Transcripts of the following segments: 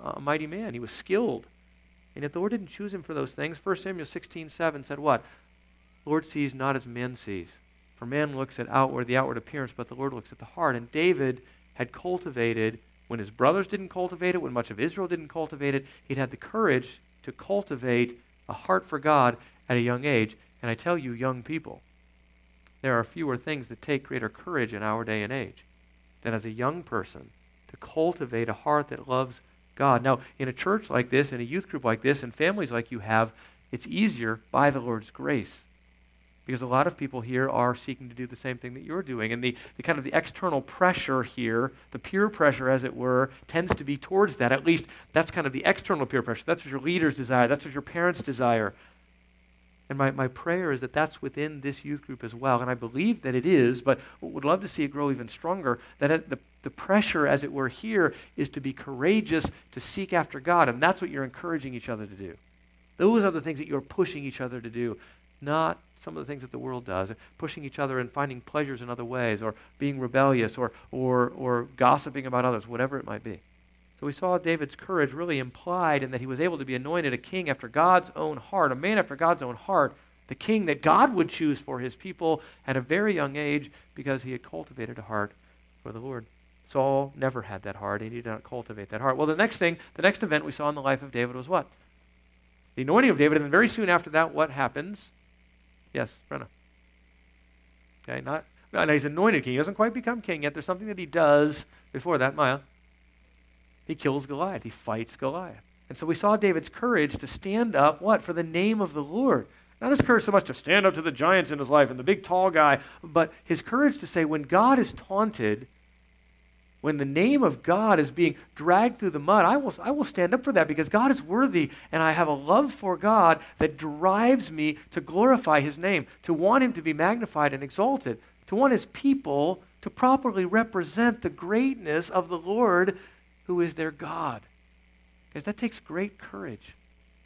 a mighty man. He was skilled. And yet the Lord didn't choose him for those things. 1 Samuel 16:7 said what? The Lord sees not as man sees. For man looks at the outward appearance, but the Lord looks at the heart. And David had cultivated, when his brothers didn't cultivate it, when much of Israel didn't cultivate it, he'd had the courage to cultivate a heart for God at a young age. And I tell you, young people, there are fewer things that take greater courage in our day and age than as a young person to cultivate a heart that loves God. Now, in a church like this, in a youth group like this, and families like you have, it's easier by the Lord's grace. Because a lot of people here are seeking to do the same thing that you're doing. And the kind of the external pressure here, the peer pressure as it were, tends to be towards that. At least that's kind of the external peer pressure. That's what your leaders desire. That's what your parents desire. And my prayer is that that's within this youth group as well. And I believe that it is, but would love to see it grow even stronger. That the pressure, as it were, here is to be courageous, to seek after God. And that's what you're encouraging each other to do. Those are the things that you're pushing each other to do, not some of the things that the world does, pushing each other and finding pleasures in other ways, or being rebellious, or gossiping about others, whatever it might be. So we saw David's courage really implied in that he was able to be anointed a king after God's own heart, a man after God's own heart, the king that God would choose for his people at a very young age because he had cultivated a heart for the Lord. Saul never had that heart. He did not cultivate that heart. Well, the next event we saw in the life of David was what? The anointing of David, and then very soon after that, what happens? Yes, Brenna. Okay, now he's anointed king. He doesn't quite become king yet. There's something that he does before that, Maya. He kills Goliath. He fights Goliath. And so we saw David's courage to stand up, what? For the name of the Lord. Not his courage so much to stand up to the giants in his life and the big tall guy, but his courage to say, when God is taunted, when the name of God is being dragged through the mud, I will stand up for that because God is worthy, and I have a love for God that drives me to glorify his name, to want him to be magnified and exalted, to want his people to properly represent the greatness of the Lord who is their God. Because that takes great courage.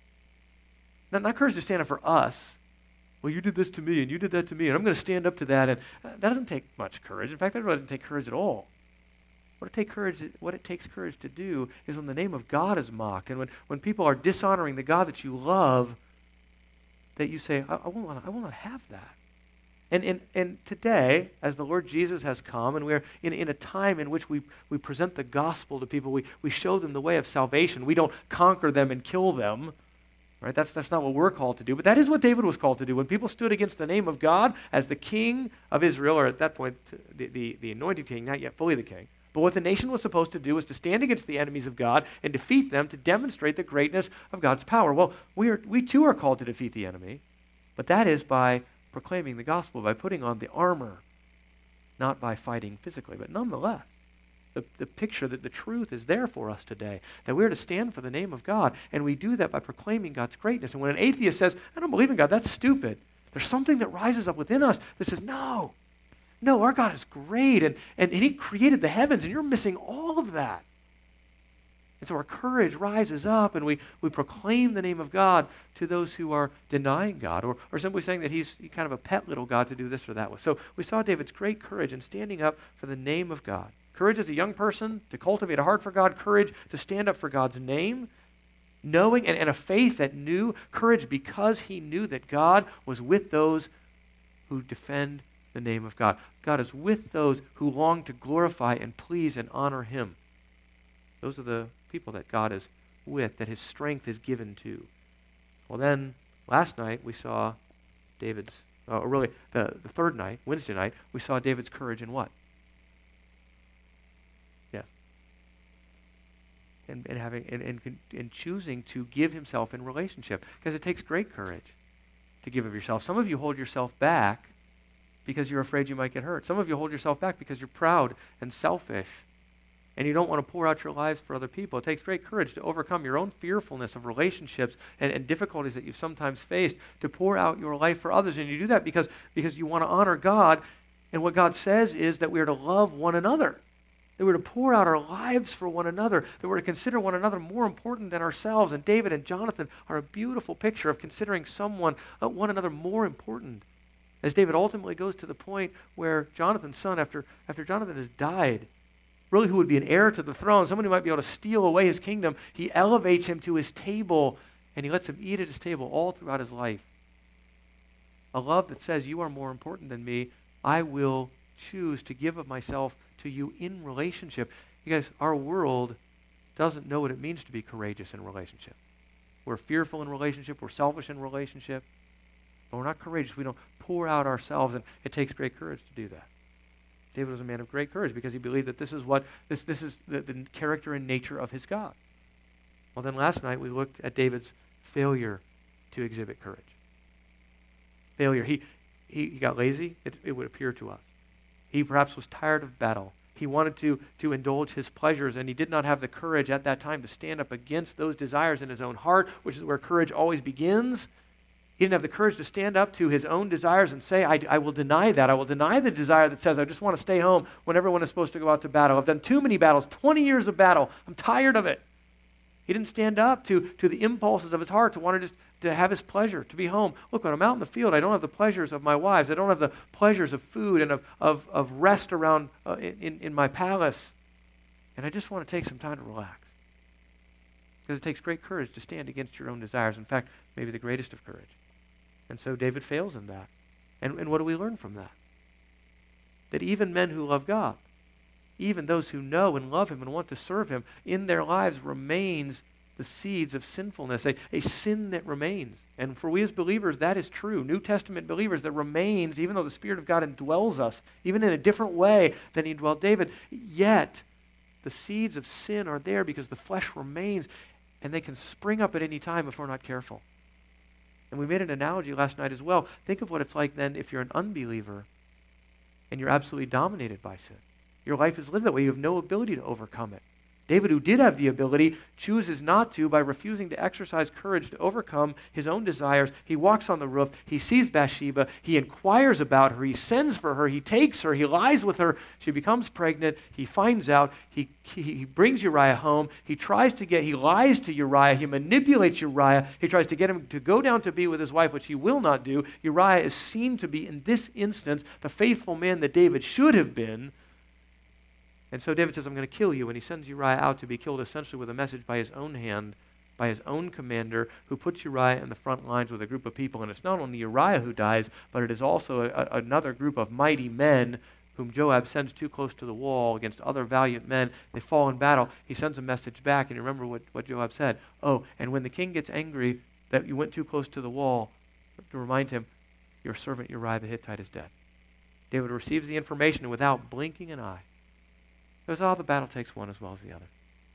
Not courage to stand up for us. Well, you did this to me, and you did that to me, and I'm going to stand up to that. And that doesn't take much courage. In fact, that doesn't take courage at all. What it takes courage to do is when the name of God is mocked, and when people are dishonoring the God that you love, that you say, I will not have that. And today, as the Lord Jesus has come, and we're in a time in which we present the gospel to people, we show them the way of salvation. We don't conquer them and kill them. Right? That's not what we're called to do, but that is what David was called to do. When people stood against the name of God as the king of Israel, or at that point, the anointed king, not yet fully the king, but what the nation was supposed to do was to stand against the enemies of God and defeat them to demonstrate the greatness of God's power. Well, we too are called to defeat the enemy, but that is by proclaiming the gospel, by putting on the armor, not by fighting physically. But nonetheless, the picture that the truth is there for us today, that we're to stand for the name of God, and we do that by proclaiming God's greatness. And when an atheist says, I don't believe in God, that's stupid, there's something that rises up within us that says, no, our God is great, and he created the heavens, and you're missing all of that. And so our courage rises up, and we proclaim the name of God to those who are denying God, or simply saying that he's kind of a pet little God to do this or that with. So we saw David's great courage in standing up for the name of God. Courage as a young person to cultivate a heart for God, courage to stand up for God's name, knowing, and a faith that knew, courage because he knew that God was with those who defend the name of God. God is with those who long to glorify and please and honor him. Those are the people that God is with, that his strength is given to. Well then, last night we saw the third night, Wednesday night, we saw David's courage in what? Yes. And choosing to give himself in relationship. Because it takes great courage to give of yourself. Some of you hold yourself back because you're afraid you might get hurt. Some of you hold yourself back because you're proud and selfish, and you don't want to pour out your lives for other people. It takes great courage to overcome your own fearfulness of relationships and difficulties that you've sometimes faced, to pour out your life for others. And you do that because you want to honor God. And what God says is that we are to love one another, that we're to pour out our lives for one another, that we're to consider one another more important than ourselves. And David and Jonathan are a beautiful picture of considering one another more important. As David ultimately goes to the point where Jonathan's son, after Jonathan has died, really who would be an heir to the throne, someone who might be able to steal away his kingdom, he elevates him to his table, and he lets him eat at his table all throughout his life. A love that says, you are more important than me. I will choose to give of myself to you in relationship. You guys, our world doesn't know what it means to be courageous in relationship. We're fearful in relationship. We're selfish in relationship. But we're not courageous. We don't pour out ourselves, and it takes great courage to do that. David was a man of great courage because he believed that this is the character and nature of his God. Well, then last night we looked at David's failure to exhibit courage. Failure. He got lazy, it would appear to us. He perhaps was tired of battle. He wanted to indulge his pleasures, and he did not have the courage at that time to stand up against those desires in his own heart, which is where courage always begins. He didn't have the courage to stand up to his own desires and say, I will deny that. I will deny the desire that says, I just want to stay home when everyone is supposed to go out to battle. I've done too many battles, 20 years of battle. I'm tired of it. He didn't stand up to the impulses of his heart to want to have his pleasure, to be home. Look, when I'm out in the field, I don't have the pleasures of my wives. I don't have the pleasures of food and of rest around in my palace. And I just want to take some time to relax. Because it takes great courage to stand against your own desires. In fact, maybe the greatest of courage. And so David fails in that. And what do we learn from that? That even men who love God, even those who know and love him and want to serve him, in their lives remains the seeds of sinfulness, a sin that remains. And for we as believers, that is true. New Testament believers, that remains, even though the Spirit of God indwells us, even in a different way than he indwelled David, yet the seeds of sin are there because the flesh remains, and they can spring up at any time if we're not careful. And we made an analogy last night as well. Think of what it's like then if you're an unbeliever and you're absolutely dominated by sin. Your life is lived that way. You have no ability to overcome it. David, who did have the ability, chooses not to by refusing to exercise courage to overcome his own desires. He walks on the roof. He sees Bathsheba. He inquires about her. He sends for her. He takes her. He lies with her. She becomes pregnant. He finds out. He brings Uriah home. He lies to Uriah. He manipulates Uriah. He tries to get him to go down to be with his wife, which he will not do. Uriah is seen to be, in this instance, the faithful man that David should have been. And so David says, I'm going to kill you. And he sends Uriah out to be killed essentially with a message by his own hand, by his own commander, who puts Uriah in the front lines with a group of people. And it's not only Uriah who dies, but it is also another group of mighty men whom Joab sends too close to the wall against other valiant men. They fall in battle. He sends a message back. And you remember what Joab said. Oh, and when the king gets angry that you went too close to the wall, to remind him, your servant Uriah the Hittite is dead. David receives the information, and without blinking an eye, because the battle takes one as well as the other.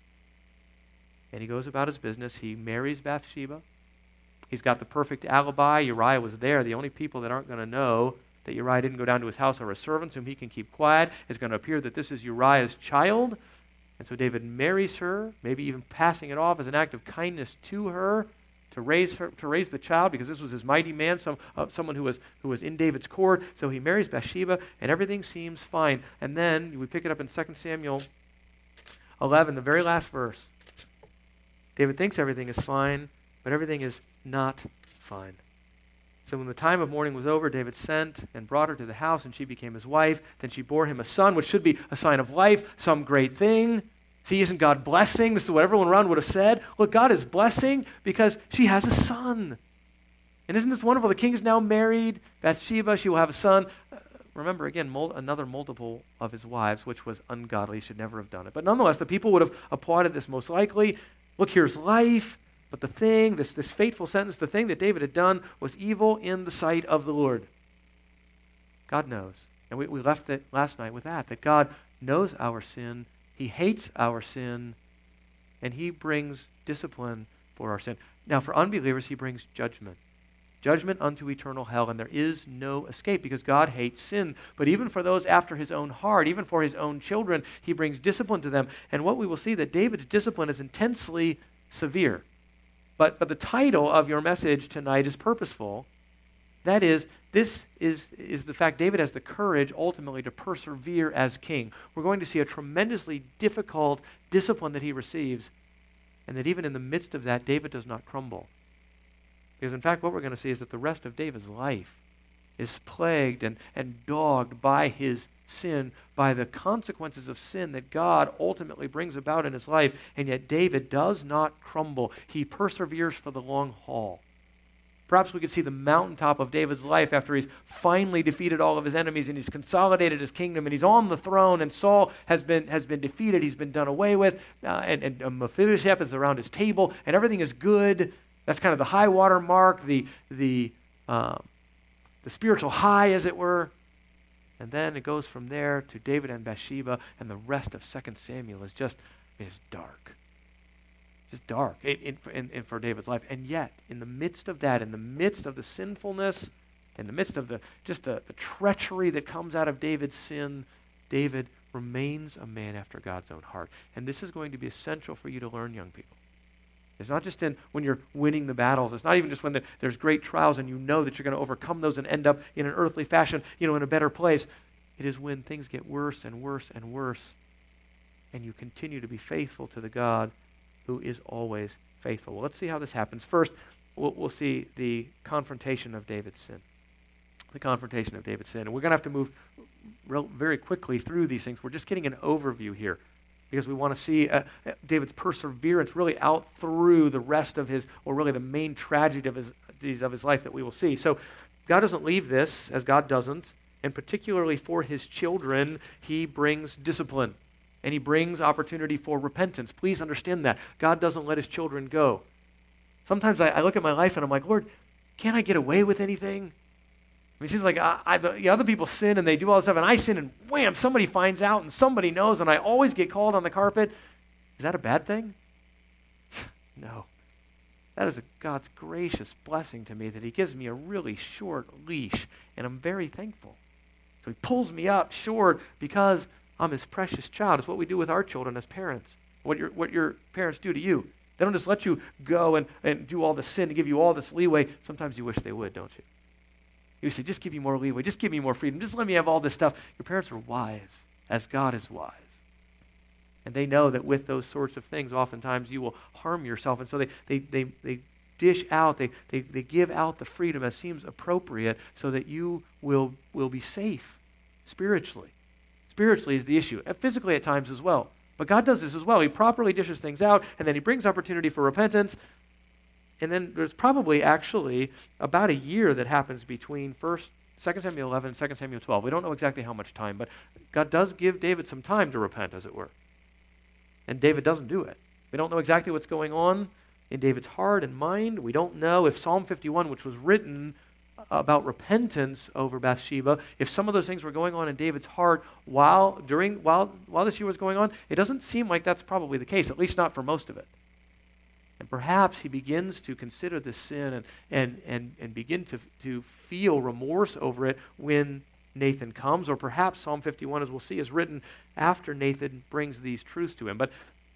And he goes about his business. He marries Bathsheba. He's got the perfect alibi. Uriah was there. The only people that aren't going to know that Uriah didn't go down to his house are his servants, whom he can keep quiet. It's going to appear that this is Uriah's child. And so David marries her, maybe even passing it off as an act of kindness to her, to raise the child, because this was his mighty man, someone who was in David's court. So he marries Bathsheba, and everything seems fine. And then we pick it up in 2 Samuel 11, the very last verse. David thinks everything is fine, but everything is not fine. So when the time of mourning was over, David sent and brought her to the house, and she became his wife. Then she bore him a son, which should be a sign of life, some great thing. See, isn't God blessing? This is what everyone around would have said. Look, God is blessing because she has a son. And isn't this wonderful? The king is now married. Bathsheba, she will have a son. Remember, again, another multiple of his wives, which was ungodly. He should never have done it. But nonetheless, the people would have applauded this most likely. Look, here's life. But the thing, this fateful sentence, the thing that David had done was evil in the sight of the Lord. God knows. And we left it last night with that God knows our sin. He hates our sin, and he brings discipline for our sin. Now, for unbelievers, he brings judgment. Judgment unto eternal hell, and there is no escape because God hates sin. But even for those after his own heart, even for his own children, he brings discipline to them. And what we will see, that David's discipline is intensely severe. But the title of your message tonight is purposeful. That is, this is the fact David has the courage ultimately to persevere as king. We're going to see a tremendously difficult discipline that he receives, and that even in the midst of that, David does not crumble. Because in fact, what we're going to see is that the rest of David's life is plagued and dogged by his sin by the consequences of sin that God ultimately brings about in his life, and yet David does not crumble. He perseveres for the long haul. Perhaps we could see the mountaintop of David's life after he's finally defeated all of his enemies and he's consolidated his kingdom and he's on the throne and Saul has been defeated, he's been done away with, and Mephibosheth is around his table and everything is good. That's kind of the high water mark, the spiritual high, as it were. And then it goes from there to David and Bathsheba, and the rest of 2 Samuel is dark. Just dark for David's life. And yet, in the midst of that, in the midst of the sinfulness, in the midst of the treachery that comes out of David's sin, David remains a man after God's own heart. And this is going to be essential for you to learn, young people. It's not just when you're winning the battles. It's not even just when there's great trials and you know that you're going to overcome those and end up in an earthly fashion, in a better place. It is when things get worse and worse and worse, and you continue to be faithful to the God who is always faithful. Well, let's see how this happens. First, we'll see the confrontation of David's sin. The confrontation of David's sin. And we're going to have to move very quickly through these things. We're just getting an overview here because we want to see David's perseverance really out through the rest of his, or really the main tragedy of his life that we will see. So God doesn't leave this, as God doesn't, and particularly for his children, he brings discipline. And he brings opportunity for repentance. Please understand that. God doesn't let his children go. Sometimes I look at my life and I'm like, Lord, can't I get away with anything? It seems like other people sin and they do all this stuff, and I sin and wham, somebody finds out and somebody knows, and I always get called on the carpet. Is that a bad thing? No. That is God's gracious blessing to me, that he gives me a really short leash, and I'm very thankful. So he pulls me up short because I'm his precious child. It's what we do with our children as parents. What your parents do to you. They don't just let you go and do all the sin to give you all this leeway. Sometimes you wish they would, don't you? You say, just give me more leeway. Just give me more freedom. Just let me have all this stuff. Your parents are wise, as God is wise. And they know that with those sorts of things, oftentimes you will harm yourself. And so they dish out, they give out the freedom as seems appropriate so that you will be safe spiritually. Spiritually is the issue, and physically at times as well. But God does this as well. He properly dishes things out, and then he brings opportunity for repentance. And then there's probably actually about a year that happens between 2 Samuel 11 and 2 Samuel 12. We don't know exactly how much time, but God does give David some time to repent, as it were. And David doesn't do it. We don't know exactly what's going on in David's heart and mind. We don't know if Psalm 51, which was written about repentance over Bathsheba, if some of those things were going on in David's heart while this year was going on. It doesn't seem like that's probably the case, at least not for most of it. And perhaps he begins to consider this sin and begin to feel remorse over it when Nathan comes, or perhaps Psalm 51, as we'll see, is written after Nathan brings these truths to him. But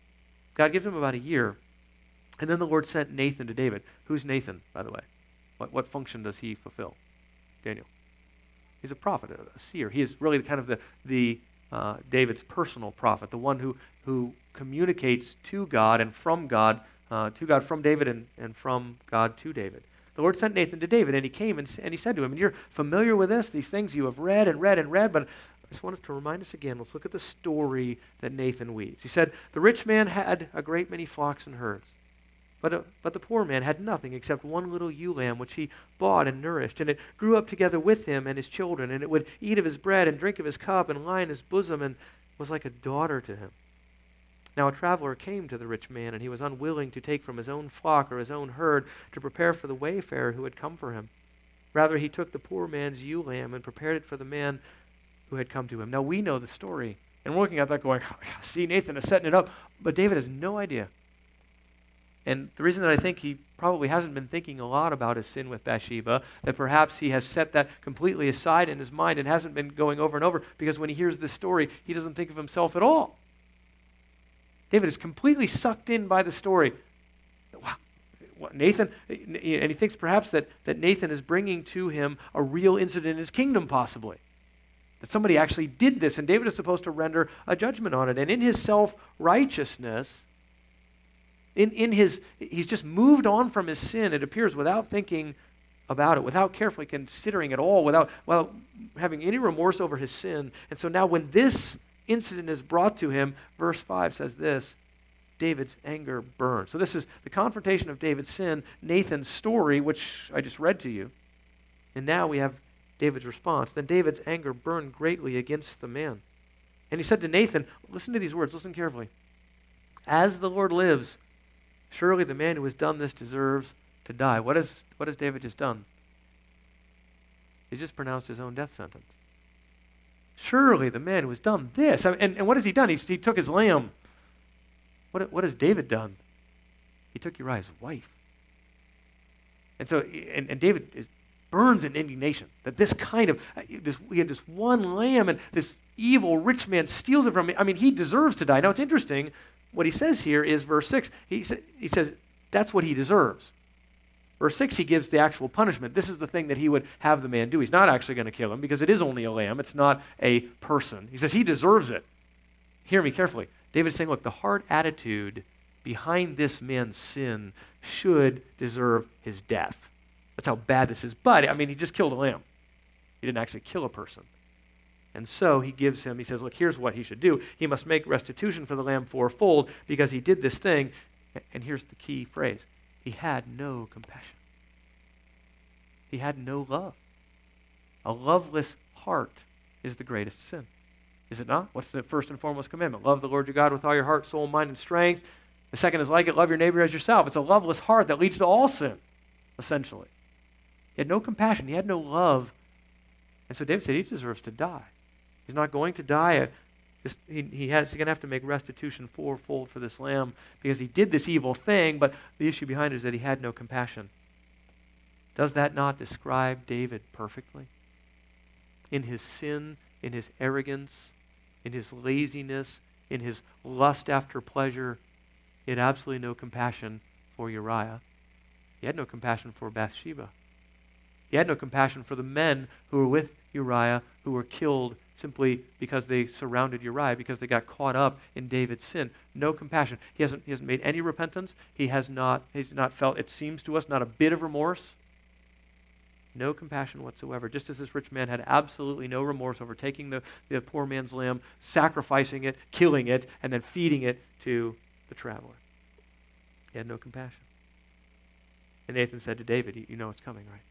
God gives him about a year, and then the Lord sent Nathan to David. Who's Nathan, by the way? What function does he fulfill? Daniel. He's a prophet, a seer. He is really kind of the David's personal prophet, the one who communicates to God and from God, from David and from God to David. The Lord sent Nathan to David, and he came and he said to him, and you're familiar with this, these things you have read and read and read, but I just wanted to remind us again. Let's look at the story that Nathan weaves. He said, the rich man had a great many flocks and herds. But the poor man had nothing except one little ewe lamb, which he bought and nourished. And it grew up together with him and his children. And it would eat of his bread and drink of his cup and lie in his bosom and was like a daughter to him. Now a traveler came to the rich man, and he was unwilling to take from his own flock or his own herd to prepare for the wayfarer who had come for him. Rather, he took the poor man's ewe lamb and prepared it for the man who had come to him. Now we know the story. And we're looking at that going, see, Nathan is setting it up. But David has no idea. And the reason that I think he probably hasn't been thinking a lot about his sin with Bathsheba, that perhaps he has set that completely aside in his mind and hasn't been going over and over, because when he hears this story, he doesn't think of himself at all. David is completely sucked in by the story. Wow, Nathan, and he thinks perhaps that Nathan is bringing to him a real incident in his kingdom, possibly. That somebody actually did this, and David is supposed to render a judgment on it. And in his self-righteousness, he's just moved on from his sin, it appears, without thinking about it, without carefully considering it all, without having any remorse over his sin. And so now when this incident is brought to him, verse 5 says this, David's anger burned. So this is the confrontation of David's sin, Nathan's story, which I just read to you. And now we have David's response. Then David's anger burned greatly against the man. And he said to Nathan, listen to these words, listen carefully. As the Lord lives, surely the man who has done this deserves to die. What has David just done? He's just pronounced his own death sentence. Surely the man who has done this. And what has he done? He took his lamb. What has David done? He took Uriah's wife. And so, and David burns in indignation that this kind of, we had this one lamb and this evil rich man steals it from me. I mean, he deserves to die. Now, it's interesting. What he says here is verse 6. He says that's what he deserves. Verse 6, he gives the actual punishment. This is the thing that he would have the man do. He's not actually going to kill him because it is only a lamb. It's not a person. He says he deserves it. Hear me carefully. David's saying, look, the heart attitude behind this man's sin should deserve his death. That's how bad this is. But, I mean, he just killed a lamb. He didn't actually kill a person. And so he says, look, here's what he should do. He must make restitution for the lamb fourfold because he did this thing. And here's the key phrase. He had no compassion. He had no love. A loveless heart is the greatest sin. Is it not? What's the first and foremost commandment? Love the Lord your God with all your heart, soul, mind, and strength. The second is like it, love your neighbor as yourself. It's a loveless heart that leads to all sin, essentially. He had no compassion. He had no love. And so David said he deserves to die. He's not going to die. He's going to have to make restitution fourfold for this lamb because he did this evil thing, but the issue behind it is that he had no compassion. Does that not describe David perfectly? In his sin, in his arrogance, in his laziness, in his lust after pleasure, he had absolutely no compassion for Uriah. He had no compassion for Bathsheba. He had no compassion for the men who were with Uriah, who were killed simply because they surrounded Uriah, because they got caught up in David's sin. No compassion. He hasn't made any repentance. He's not felt, it seems to us, not a bit of remorse. No compassion whatsoever. Just as this rich man had absolutely no remorse over taking the poor man's lamb, sacrificing it, killing it, and then feeding it to the traveler. He had no compassion. And Nathan said to David, you know what's coming, right?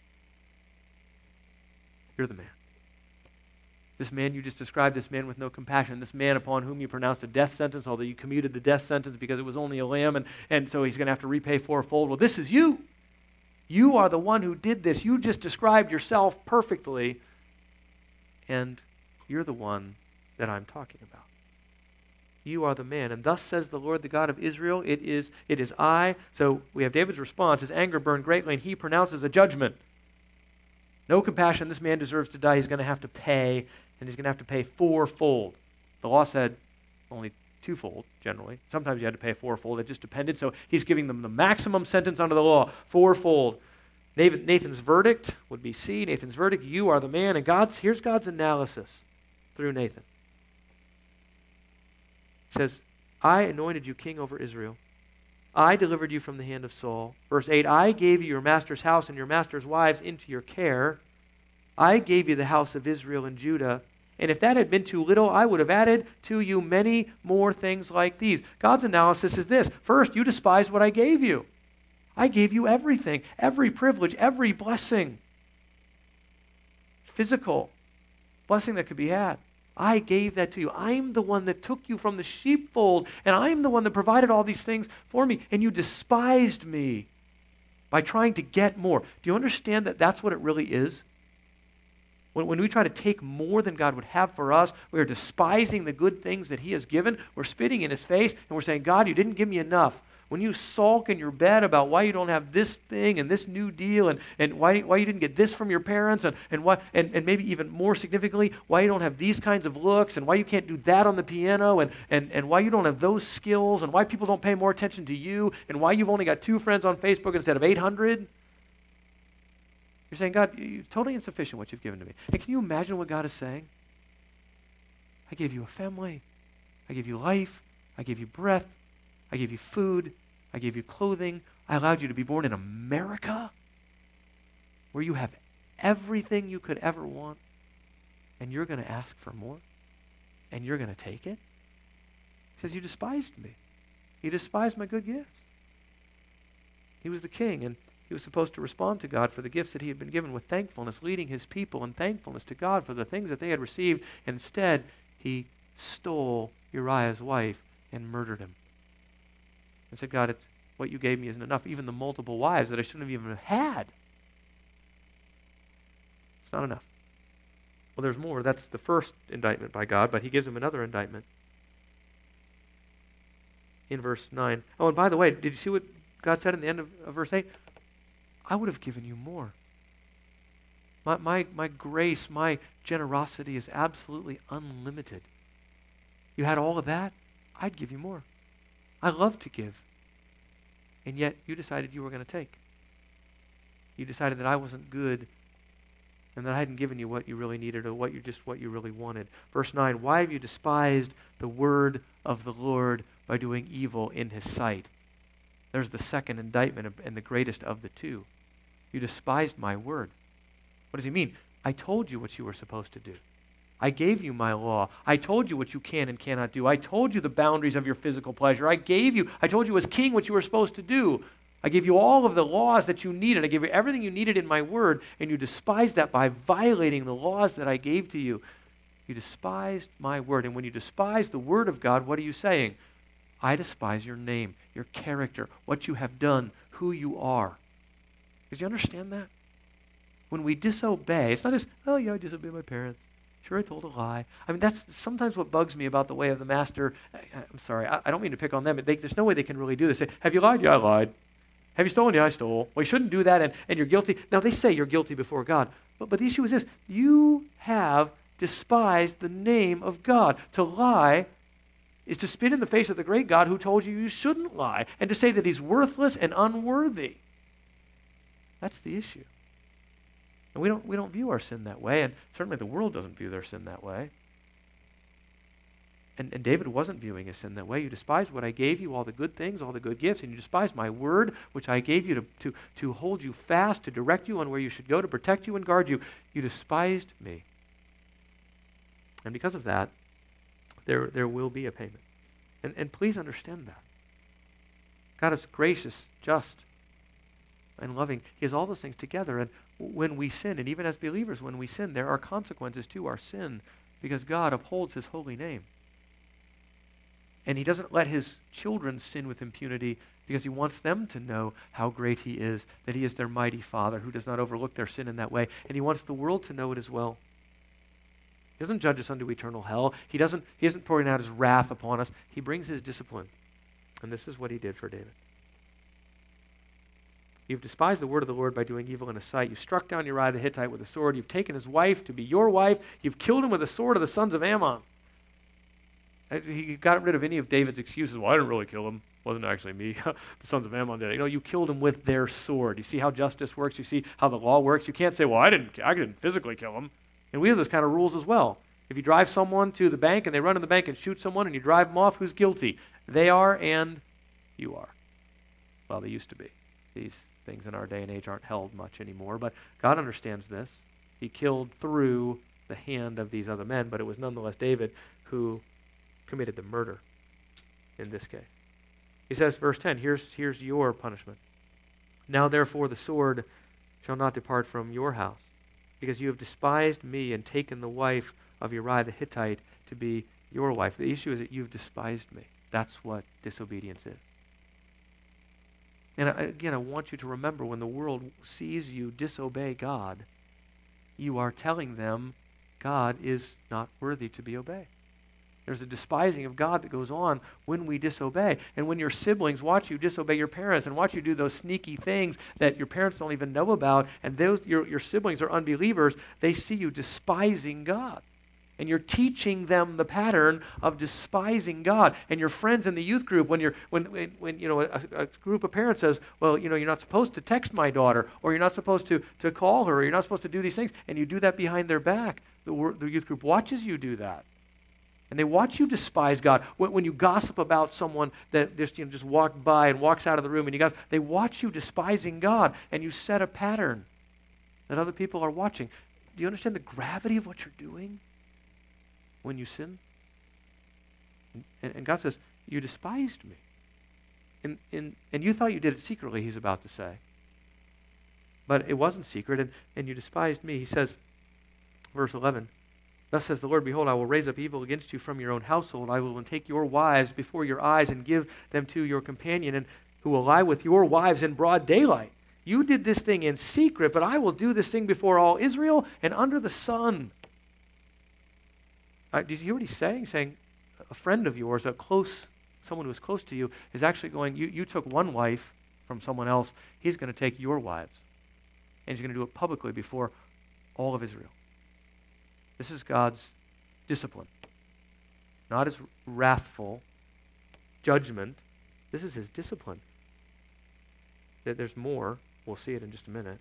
You're the man. This man you just described, this man with no compassion, this man upon whom you pronounced a death sentence, although you commuted the death sentence because it was only a lamb, and so he's going to have to repay fourfold. Well, this is you. You are the one who did this. You just described yourself perfectly, and you're the one that I'm talking about. You are the man. And thus says the Lord, the God of Israel, it is I. So we have David's response. His anger burned greatly, and he pronounces a judgment. No compassion. This man deserves to die. He's going to have to pay, and he's going to have to pay fourfold. The law said only twofold, generally. Sometimes you had to pay fourfold. It just depended. So he's giving them the maximum sentence under the law, fourfold. Nathan's verdict would be C. Nathan's verdict, you are the man. And here's God's analysis through Nathan. He says, I anointed you king over Israel. I delivered you from the hand of Saul. Verse 8, I gave you your master's house and your master's wives into your care. I gave you the house of Israel and Judah. And if that had been too little, I would have added to you many more things like these. God's analysis is this. First, you despised what I gave you. I gave you everything, every privilege, every blessing. Physical blessing that could be had. I gave that to you. I'm the one that took you from the sheepfold, and I'm the one that provided all these things for me, and you despised me by trying to get more. Do you understand that that's what it really is? When we try to take more than God would have for us, we are despising the good things that He has given. We're spitting in His face, and we're saying, God, you didn't give me enough. When you sulk in your bed about why you don't have this thing and this new deal and why you didn't get this from your parents and maybe even more significantly, why you don't have these kinds of looks and why you can't do that on the piano and why you don't have those skills and why people don't pay more attention to you and why you've only got 2 friends on Facebook instead of 800. You're saying, God, you're totally insufficient what you've given to me. And can you imagine what God is saying? I gave you a family. I gave you life. I gave you breath. I gave you food. I gave you clothing. I allowed you to be born in America. where you have everything you could ever want, and you're going to ask for more, and you're going to take it? He says, you despised me. You despised my good gifts. He was the king, and he was supposed to respond to God for the gifts that he had been given with thankfulness, leading his people in thankfulness to God for the things that they had received. And instead, he stole Uriah's wife and murdered him. And said, God, what you gave me isn't enough. Even the multiple wives that I shouldn't have even had. It's not enough. Well, there's more. That's the first indictment by God, but he gives him another indictment in verse 9. Oh, and by the way, did you see what God said in the end of verse 8? I would have given you more. My grace, my generosity is absolutely unlimited. You had all of that, I'd give you more. I love to give. And yet you decided you were going to take. You decided that I wasn't good and that I hadn't given you what you really needed or what you really wanted. Verse 9, why have you despised the word of the Lord by doing evil in his sight? There's the second indictment and the greatest of the two. You despised my word. What does he mean? I told you what you were supposed to do. I gave you my law. I told you what you can and cannot do. I told you the boundaries of your physical pleasure. I told you as king what you were supposed to do. I gave you all of the laws that you needed. I gave you everything you needed in my word, and you despised that by violating the laws that I gave to you. You despised my word. And when you despise the word of God, what are you saying? I despise your name, your character, what you have done, who you are. Did you understand that? When we disobey, it's not just, oh yeah, I disobeyed my parents. Sure, I told a lie. I mean, that's sometimes what bugs me about the way of the master. I'm sorry, I don't mean to pick on them. There's no way they can really do this. Say, have you lied? Yeah, I lied. Have you stolen? Yeah, I stole. Well, you shouldn't do that, and you're guilty. Now, they say you're guilty before God. But the issue is this. You have despised the name of God. To lie is to spit in the face of the great God who told you shouldn't lie, and to say that he's worthless and unworthy. That's the issue. And we don't view our sin that way, and certainly the world doesn't view their sin that way. And David wasn't viewing his sin that way. You despised what I gave you, all the good things, all the good gifts, and you despised my word, which I gave you to hold you fast, to direct you on where you should go, to protect you and guard you. You despised me. And because of that, there will be a payment. And please understand that. God is gracious, just, and loving. He has all those things together. And when we sin, and even as believers, when we sin, there are consequences to our sin because God upholds his holy name. And he doesn't let his children sin with impunity because he wants them to know how great he is, that he is their mighty Father who does not overlook their sin in that way. And he wants the world to know it as well. He doesn't judge us unto eternal hell. He isn't pouring out his wrath upon us. He brings his discipline. And this is what he did for David. You've despised the word of the Lord by doing evil in his sight. You struck down Uriah the Hittite with a sword. You've taken his wife to be your wife. You've killed him with the sword of the sons of Ammon. He got rid of any of David's excuses. Well, I didn't really kill him. It wasn't actually me. The sons of Ammon did it. You killed him with their sword. You see how justice works? You see how the law works? You can't say, well, I didn't physically kill him. And we have those kind of rules as well. If you drive someone to the bank and they run in the bank and shoot someone and you drive them off, who's guilty? They are and you are. Well, they used to be. These things in our day and age aren't held much anymore, but God understands this. He killed through the hand of these other men, but it was nonetheless David who committed the murder in this case. He says, verse 10, here's your punishment. Now therefore the sword shall not depart from your house, because you have despised me and taken the wife of Uriah the Hittite to be your wife. The issue is that you've despised me. That's what disobedience is. And again, I want you to remember when the world sees you disobey God, you are telling them God is not worthy to be obeyed. There's a despising of God that goes on when we disobey. And when your siblings watch you disobey your parents and watch you do those sneaky things that your parents don't even know about, and your siblings are unbelievers, they see you despising God. And you're teaching them the pattern of despising God. And your friends in the youth group, when a group of parents says, well, you're not supposed to text my daughter, or you're not supposed to call her, or you're not supposed to do these things, and you do that behind their back, the youth group watches you do that. And they watch you despise God. When you gossip about someone that just walked by and walks out of the room, and they watch you despising God, and you set a pattern. that other people are watching. Do you understand the gravity of what you're doing when you sin? And God says, you despised me. And you thought you did it secretly, he's about to say. But it wasn't secret, and you despised me. He says, verse 11, thus says the Lord, behold, I will raise up evil against you from your own household. I will take your wives before your eyes and give them to your companion, and who will lie with your wives in broad daylight. You did this thing in secret, but I will do this thing before all Israel and under the sun. Did you hear what he's saying? He's saying a friend of yours, someone who is close to you, is actually going, you took one wife from someone else. He's going to take your wives. And he's going to do it publicly before all of Israel. This is God's discipline. Not his wrathful judgment. This is his discipline. There's more. We'll see it in just a minute.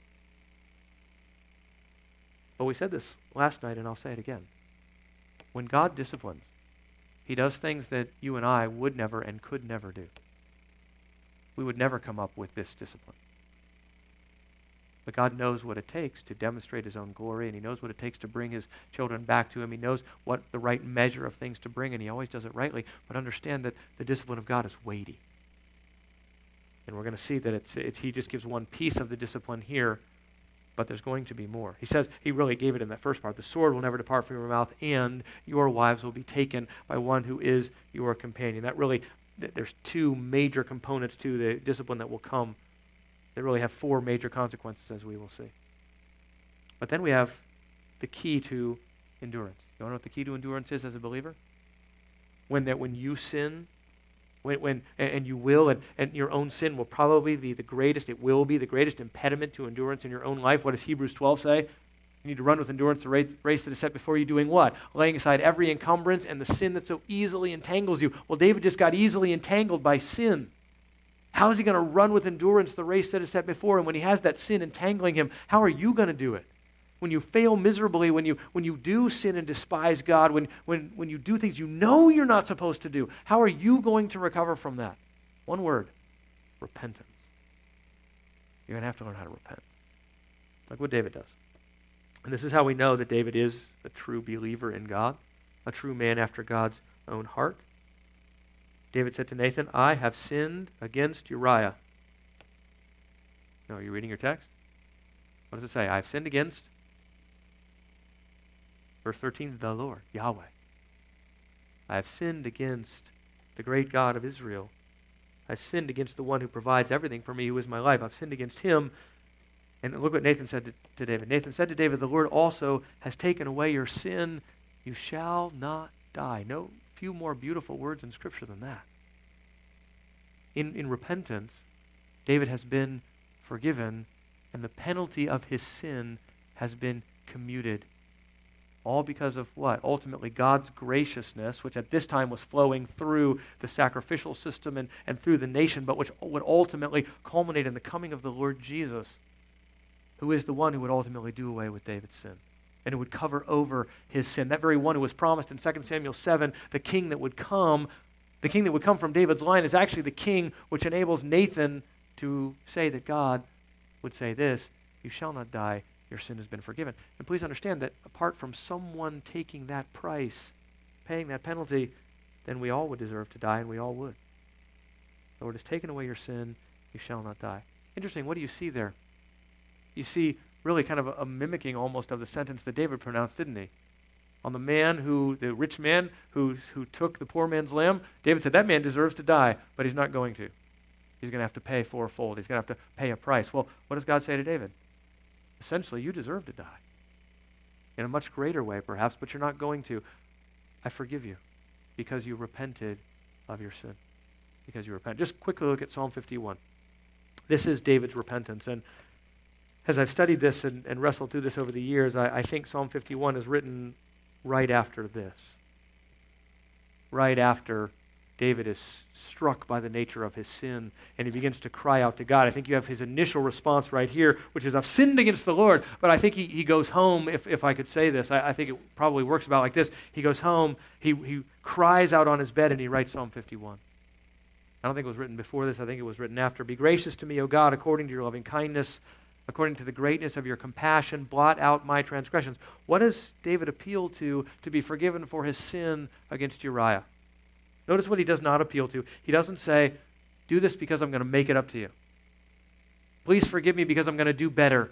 But we said this last night, and I'll say it again. When God disciplines, he does things that you and I would never and could never do. We would never come up with this discipline. But God knows what it takes to demonstrate his own glory, and he knows what it takes to bring his children back to him. He knows what the right measure of things to bring, and he always does it rightly. But understand that the discipline of God is weighty. And we're going to see that he just gives one piece of the discipline here, but there's going to be more. He says, he really gave it in that first part. The sword will never depart from your mouth, and your wives will be taken by one who is your companion. That really, there's two major components to the discipline that will come. They really have four major consequences, as we will see. But then we have the key to endurance. You want to know what the key to endurance is as a believer? When you sin, and you will, and your own sin will probably be the greatest, it will be the greatest impediment to endurance in your own life. What does Hebrews 12 say? You need to run with endurance the race that is set before you, doing what? Laying aside every encumbrance and the sin that so easily entangles you. Well, David just got easily entangled by sin. How is he going to run with endurance the race that is set before him when he has that sin entangling him? How are you going to do it? When you fail miserably, when you do sin and despise God, when you do things you know you're not supposed to do, how are you going to recover from that? One word, repentance. You're going to have to learn how to repent, like what David does. And this is how we know that David is a true believer in God, a true man after God's own heart. David said to Nathan, I have sinned against Uriah. No, are you reading your text? What does it say? I have sinned against, verse 13, the Lord, Yahweh. I have sinned against the great God of Israel. I've sinned against the one who provides everything for me, who is my life. I've sinned against him. And look what Nathan said to David. Nathan said to David, the Lord also has taken away your sin. You shall not die. No few more beautiful words in Scripture than that. In repentance, David has been forgiven, and the penalty of his sin has been commuted. All because of what? Ultimately, God's graciousness, which at this time was flowing through the sacrificial system and through the nation, but which would ultimately culminate in the coming of the Lord Jesus, who is the one who would ultimately do away with David's sin, and who would cover over his sin. That very one who was promised in 2 Samuel 7, the king that would come from David's line, is actually the king which enables Nathan to say that God would say this, you shall not die, your sin has been forgiven. And please understand that apart from someone taking that price, paying that penalty, then we all would deserve to die, and we all would. The Lord has taken away your sin, you shall not die. Interesting, what do you see there? You see really kind of a mimicking almost of the sentence that David pronounced, didn't he? On the rich man who took the poor man's lamb, David said, that man deserves to die, but he's not going to. He's going to have to pay fourfold. He's going to have to pay a price. Well, what does God say to David? Essentially, you deserve to die. In a much greater way, perhaps, but you're not going to. I forgive you because you repented of your sin. Because you repent. Just quickly look at Psalm 51. This is David's repentance. And as I've studied this and wrestled through this over the years, I think Psalm 51 is written right after this. Right after David is struck by the nature of his sin and he begins to cry out to God. I think you have his initial response right here, which is, I've sinned against the Lord. But I think he goes home, if I could say this, I think it probably works about like this. He goes home, he cries out on his bed, and he writes Psalm 51. I don't think it was written before this. I think it was written after. Be gracious to me, O God, according to your loving kindness. According to the greatness of your compassion, blot out my transgressions. What does David appeal to be forgiven for his sin against Uriah? Notice what he does not appeal to. He doesn't say, do this because I'm going to make it up to you. Please forgive me because I'm going to do better.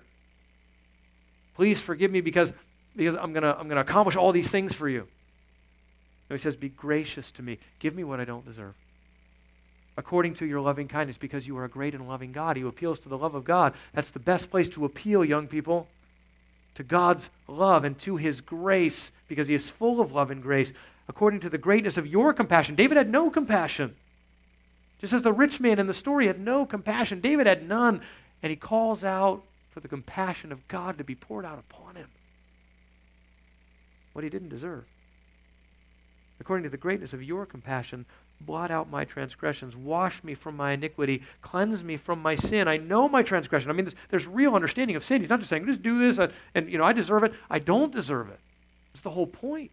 Please forgive me because I'm going to accomplish all these things for you. No, he says, be gracious to me. Give me what I don't deserve. According to your loving kindness, because you are a great and loving God. He appeals to the love of God. That's the best place to appeal, young people, to God's love and to his grace, because he is full of love and grace. According to the greatness of your compassion. David had no compassion. Just as the rich man in the story had no compassion, David had none. And he calls out for the compassion of God to be poured out upon him. What he didn't deserve. According to the greatness of your compassion, blot out my transgressions, wash me from my iniquity, cleanse me from my sin. I know my transgression. I mean, there's real understanding of sin. He's not just saying, just do this, and I deserve it. I don't deserve it. That's the whole point.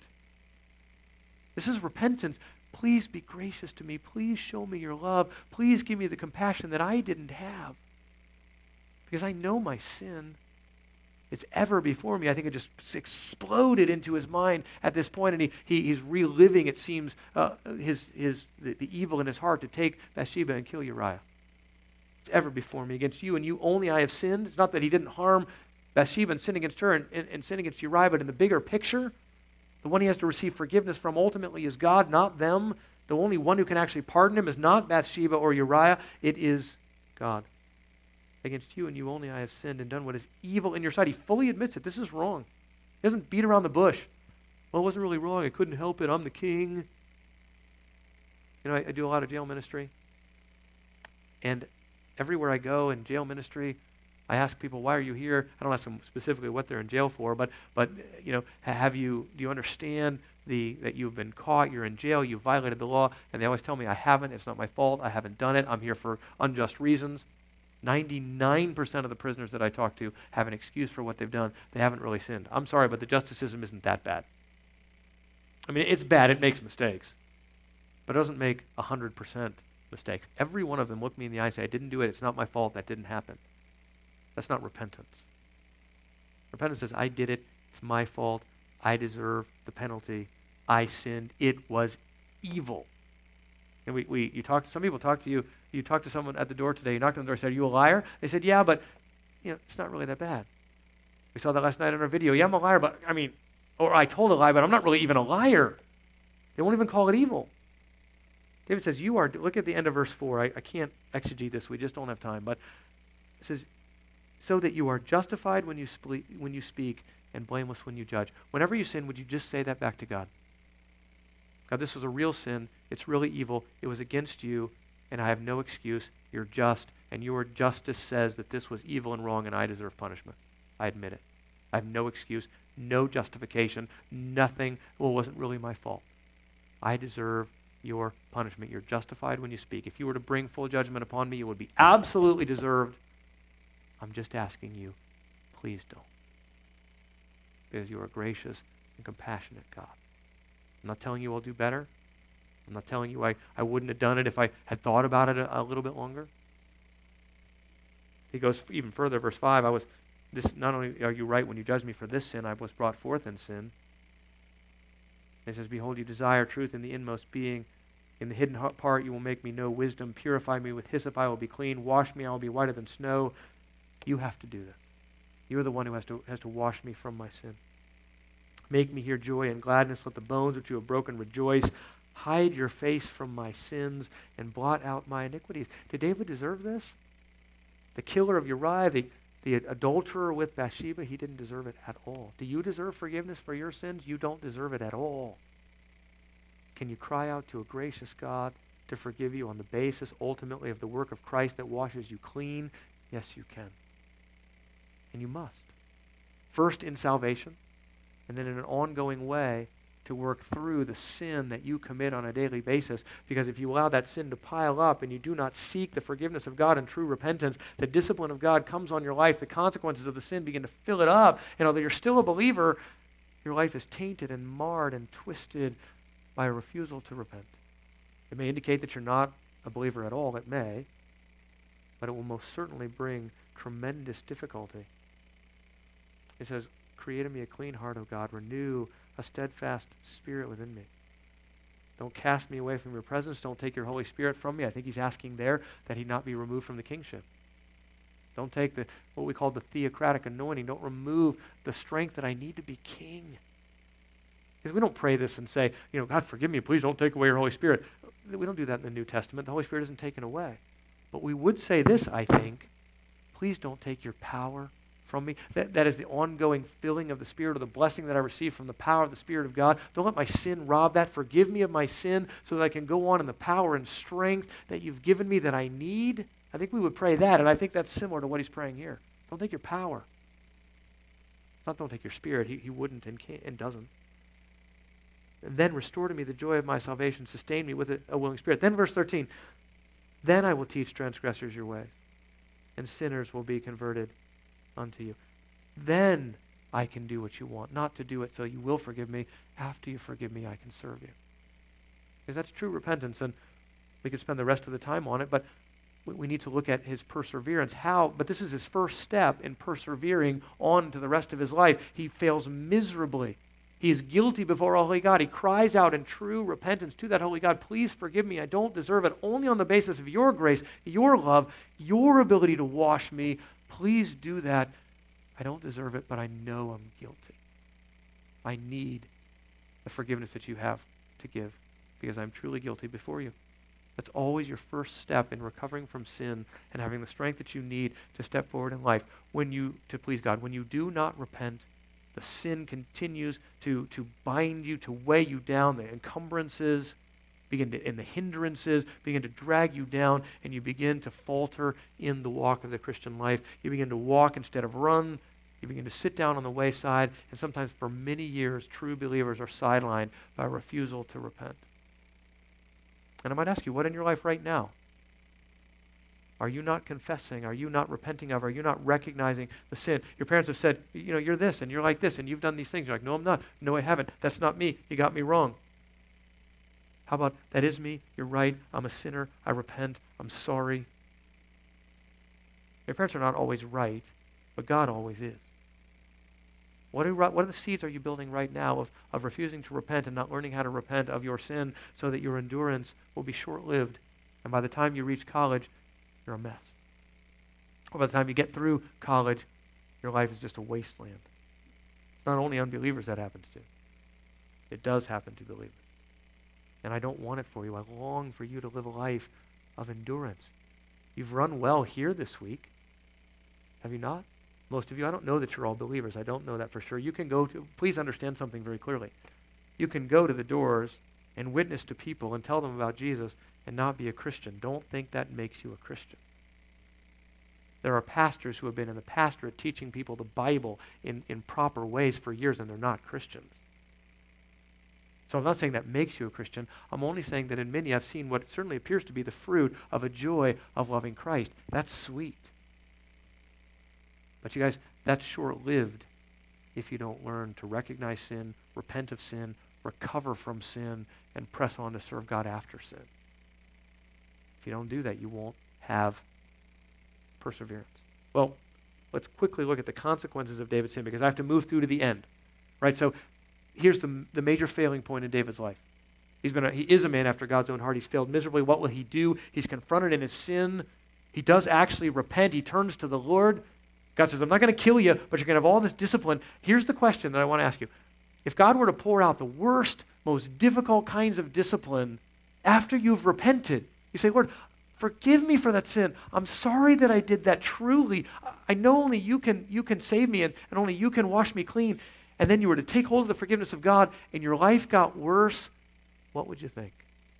This is repentance. Please be gracious to me. Please show me your love. Please give me the compassion that I didn't have. Because I know my sin. It's ever before me. I think it just exploded into his mind at this point, and he's reliving, it seems, the evil in his heart to take Bathsheba and kill Uriah. It's ever before me. Against you and you only I have sinned. It's not that he didn't harm Bathsheba and sin against her and sin against Uriah, but in the bigger picture, the one he has to receive forgiveness from ultimately is God, not them. The only one who can actually pardon him is not Bathsheba or Uriah. It is God. Against you and you only I have sinned and done what is evil in your sight. He fully admits it. This is wrong. He doesn't beat around the bush. Well, it wasn't really wrong. I couldn't help it. I'm the king. You know, I do a lot of jail ministry. And everywhere I go in jail ministry, I ask people, why are you here? I don't ask them specifically what they're in jail for, but you know, do you understand that you've been caught, you're in jail, you violated the law? And they always tell me, I haven't. It's not my fault. I haven't done it. I'm here for unjust reasons. 99% of the prisoners that I talk to have an excuse for what they've done. They haven't really sinned. I'm sorry, but the justice system isn't that bad. I mean, it's bad. It makes mistakes. But it doesn't make 100% mistakes. Every one of them look me in the eye and say, I didn't do it. It's not my fault. That didn't happen. That's not repentance. Repentance says, I did it. It's my fault. I deserve the penalty. I sinned. It was evil. And some people talk to you. You talked to someone at the door today. You knocked on the door and said, are you a liar? They said, yeah, but it's not really that bad. We saw that last night in our video. Yeah, I'm a liar, but or I told a lie, but I'm not really even a liar. They won't even call it evil. David says, look at the end of verse 4. I can't exegete this. We just don't have time. But it says, so that you are justified when you speak and blameless when you judge. Whenever you sin, would you just say that back to God? God, this was a real sin. It's really evil. It was against you, and I have no excuse. You're just, and your justice says that this was evil and wrong, and I deserve punishment. I admit it. I have no excuse, no justification, nothing. Well, it wasn't really my fault. I deserve your punishment. You're justified when you speak. If you were to bring full judgment upon me, it would be absolutely deserved. I'm just asking you, please don't. Because you are gracious and compassionate God. I'm not telling you I'll do better. I'm not telling you I wouldn't have done it if I had thought about it a little bit longer. He goes even further, verse 5, not only are you right when you judge me for this sin, I was brought forth in sin. He says, behold, you desire truth in the inmost being. In the hidden part you will make me know wisdom. Purify me with hyssop, I will be clean. Wash me, I will be whiter than snow. You have to do this. You are the one who has to wash me from my sin. Make me hear joy and gladness. Let the bones which you have broken rejoice. Hide your face from my sins and blot out my iniquities. Did David deserve this? The killer of Uriah, the adulterer with Bathsheba, he didn't deserve it at all. Do you deserve forgiveness for your sins? You don't deserve it at all. Can you cry out to a gracious God to forgive you on the basis ultimately of the work of Christ that washes you clean? Yes, you can. And you must. First in salvation, and then in an ongoing way to work through the sin that you commit on a daily basis. Because if you allow that sin to pile up and you do not seek the forgiveness of God and true repentance, the discipline of God comes on your life, the consequences of the sin begin to fill it up, and although you're still a believer, your life is tainted and marred and twisted by a refusal to repent. It may indicate that you're not a believer at all. It may. but it will most certainly bring tremendous difficulty. He says, create in me a clean heart, O God. Renew a steadfast spirit within me. Don't cast me away from your presence. Don't take your Holy Spirit from me. I think he's asking there that he not be removed from the kingship. Don't take what we call the theocratic anointing. Don't remove the strength that I need to be king. Because we don't pray this and say, God, forgive me. Please don't take away your Holy Spirit. We don't do that in the New Testament. The Holy Spirit isn't taken away. But we would say this, I think. Please don't take your power from me. That is the ongoing filling of the Spirit, or the blessing that I receive from the power of the Spirit of God. Don't let my sin rob that. Forgive me of my sin so that I can go on in the power and strength that you've given me that I need. I think we would pray that, and I think that's similar to what he's praying here. Don't take your power. It's not don't take your spirit. He wouldn't and doesn't. And then restore to me the joy of my salvation. Sustain me with a willing spirit. Then verse 13. Then I will teach transgressors your way, and sinners will be converted unto you. Then I can do what you want. Not to do it so you will forgive me. After you forgive me, I can serve you. Because that's true repentance, and we could spend the rest of the time on it, but we need to look at his perseverance. But this is his first step in persevering on to the rest of his life. He fails miserably. He is guilty before a holy God. He cries out in true repentance to that holy God, please forgive me. I don't deserve it. Only on the basis of your grace, your love, your ability to wash me. Please do that. I don't deserve it, but I know I'm guilty. I need the forgiveness that you have to give because I'm truly guilty before you. That's always your first step in recovering from sin and having the strength that you need to step forward in life to please God. When you do not repent, the sin continues to bind you, to weigh you down. The encumbrances and the hindrances begin to drag you down, and you begin to falter in the walk of the Christian life. You begin to walk instead of run. You begin to sit down on the wayside, and sometimes for many years, true believers are sidelined by refusal to repent. And I might ask you, what in your life right now? Are you not confessing? Are you not repenting of? Are you not recognizing the sin? Your parents have said, you're this, and you're like this, and you've done these things. You're like, no, I'm not. No, I haven't. That's not me. You got me wrong. How about, that is me. You're right. I'm a sinner. I repent. I'm sorry. Your parents are not always right, but God always is. What are the seeds are you building right now of refusing to repent and not learning how to repent of your sin so that your endurance will be short-lived, and by the time you reach college, you're a mess. Or by the time you get through college, your life is just a wasteland. It's not only unbelievers that happens to. It does happen to believers. And I don't want it for you. I long for you to live a life of endurance. You've run well here this week. Have you not? Most of you, I don't know that you're all believers. I don't know that for sure. You can please understand something very clearly. You can go to the doors and witness to people and tell them about Jesus and not be a Christian. Don't think that makes you a Christian. There are pastors who have been in the pastorate teaching people the Bible in proper ways for years, and they're not Christians. So I'm not saying that makes you a Christian. I'm only saying that in many I've seen what certainly appears to be the fruit of a joy of loving Christ. That's sweet. But you guys, that's short-lived if you don't learn to recognize sin, repent of sin, recover from sin, and press on to serve God after sin. If you don't do that, you won't have perseverance. Well, let's quickly look at the consequences of David's sin because I have to move through to the end. Right? So here's the major failing point in David's life. He is a man after God's own heart. He's failed miserably. What will he do? He's confronted in his sin. He does actually repent. He turns to the Lord. God says, I'm not going to kill you, but you're going to have all this discipline. Here's the question that I want to ask you. If God were to pour out the worst, most difficult kinds of discipline after you've repented, you say, Lord, forgive me for that sin. I'm sorry that I did that truly. I know only you can save me and only you can wash me clean. And then you were to take hold of the forgiveness of God and your life got worse, what would you think?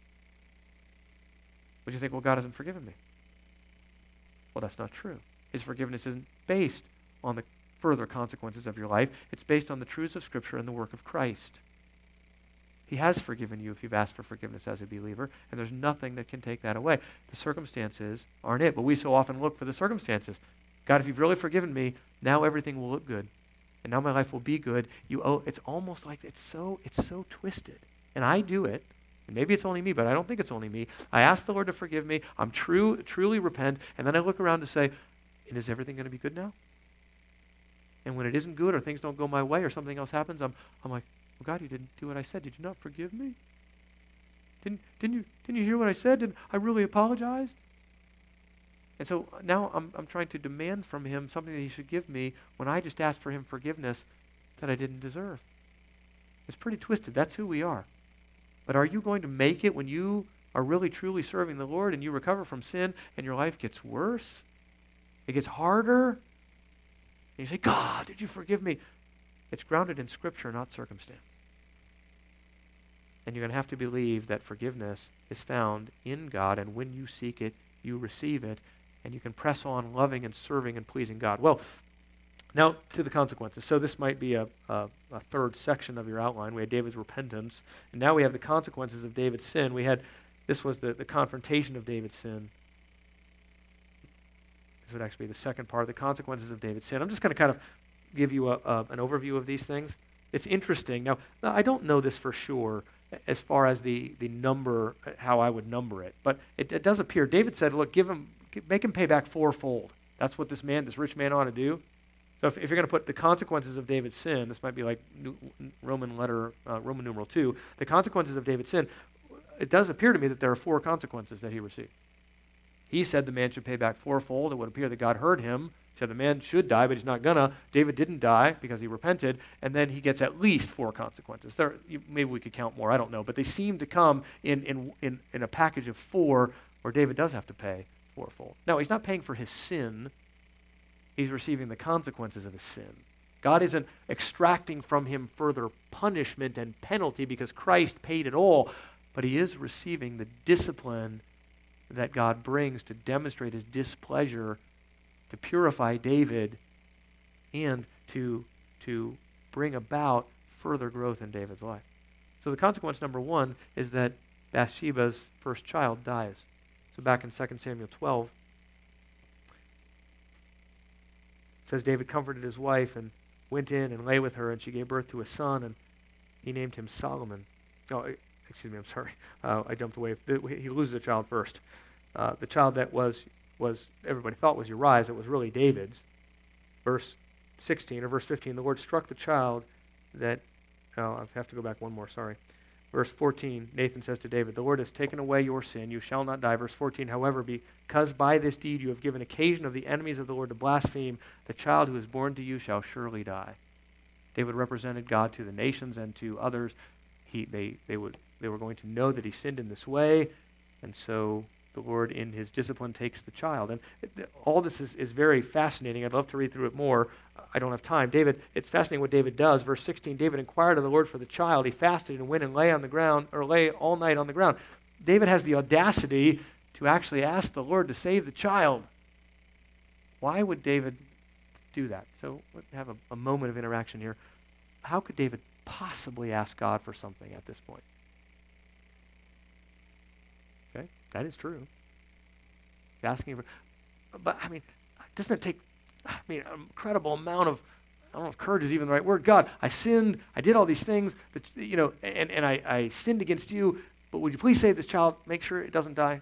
Would you think, well, God hasn't forgiven me? Well, that's not true. His forgiveness isn't based on the further consequences of your life. It's based on the truths of Scripture and the work of Christ. He has forgiven you if you've asked for forgiveness as a believer, and there's nothing that can take that away. The circumstances aren't it, but we so often look for the circumstances. God, if you've really forgiven me, now everything will look good, and now my life will be good. It's almost like it's so twisted, and I do it. and maybe it's only me, but I don't think it's only me. I ask the Lord to forgive me. I'm truly repent, and then I look around to say, and is everything going to be good now? And when it isn't good or things don't go my way or something else happens, I'm like, well, God, you didn't do what I said. Did you not forgive me? Didn't you hear what I said? Did I really apologize? And so now I'm trying to demand from him something that he should give me when I just asked for him forgiveness that I didn't deserve. It's pretty twisted. That's who we are. But are you going to make it when you are really truly serving the Lord and you recover from sin and your life gets worse? It gets harder? And you say, God, did you forgive me? It's grounded in Scripture, not circumstance. And you're going to have to believe that forgiveness is found in God, and when you seek it, you receive it, and you can press on loving and serving and pleasing God. Well, now to the consequences. So this might be a third section of your outline. We had David's repentance, and now we have the consequences of David's sin. This was the confrontation of David's sin. This would actually be the second part, the consequences of David's sin. I'm just going to kind of give you an overview of these things. It's interesting. Now, I don't know this for sure as far as the number, how I would number it, but it does appear. David said, look, make him pay back fourfold. That's what this rich man ought to do. So if you're going to put the consequences of David's sin, this might be like Roman numeral 2, the consequences of David's sin, it does appear to me that there are 4 consequences that he received. He said the man should pay back fourfold. It would appear that God heard him. He said the man should die, but he's not gonna. David didn't die because he repented, and then he gets at least 4 consequences. Maybe we could count more, I don't know, but they seem to come in a package of 4 where David does have to pay fourfold. Now, he's not paying for his sin. He's receiving the consequences of his sin. God isn't extracting from him further punishment and penalty because Christ paid it all, but he is receiving the discipline that God brings to demonstrate his displeasure, to purify David, and to bring about further growth in David's life. So the consequence number 1 is that Bathsheba's first child dies. So back in 2 Samuel 12, it says David comforted his wife and went in and lay with her, and she gave birth to a son, and he named him Solomon. Oh, excuse me, I'm sorry. I jumped away. He loses a child first. The child that was everybody thought was Uriah's, it was really David's. Verse 16 or verse 15, the Lord struck the child that, I have to go back one more, sorry. Verse 14, Nathan says to David, the Lord has taken away your sin, you shall not die. Verse 14, however, because by this deed you have given occasion of the enemies of the Lord to blaspheme, the child who is born to you shall surely die. David represented God to the nations and to others. They were going to know that he sinned in this way, and so the Lord in his discipline takes the child. And all this is very fascinating. I'd love to read through it more. I don't have time. It's fascinating what David does. Verse 16, David inquired of the Lord for the child. He fasted and went and lay on the ground, or lay all night on the ground. David has the audacity to actually ask the Lord to save the child. Why would David do that? So let's have a moment of interaction here. How could David possibly ask God for something at this point? Okay, that is true. Asking for, but I mean, doesn't it take, an incredible amount of, I don't know if courage is even the right word. God, I sinned, I did all these things, but and I sinned against you, but would you please save this child? Make sure it doesn't die.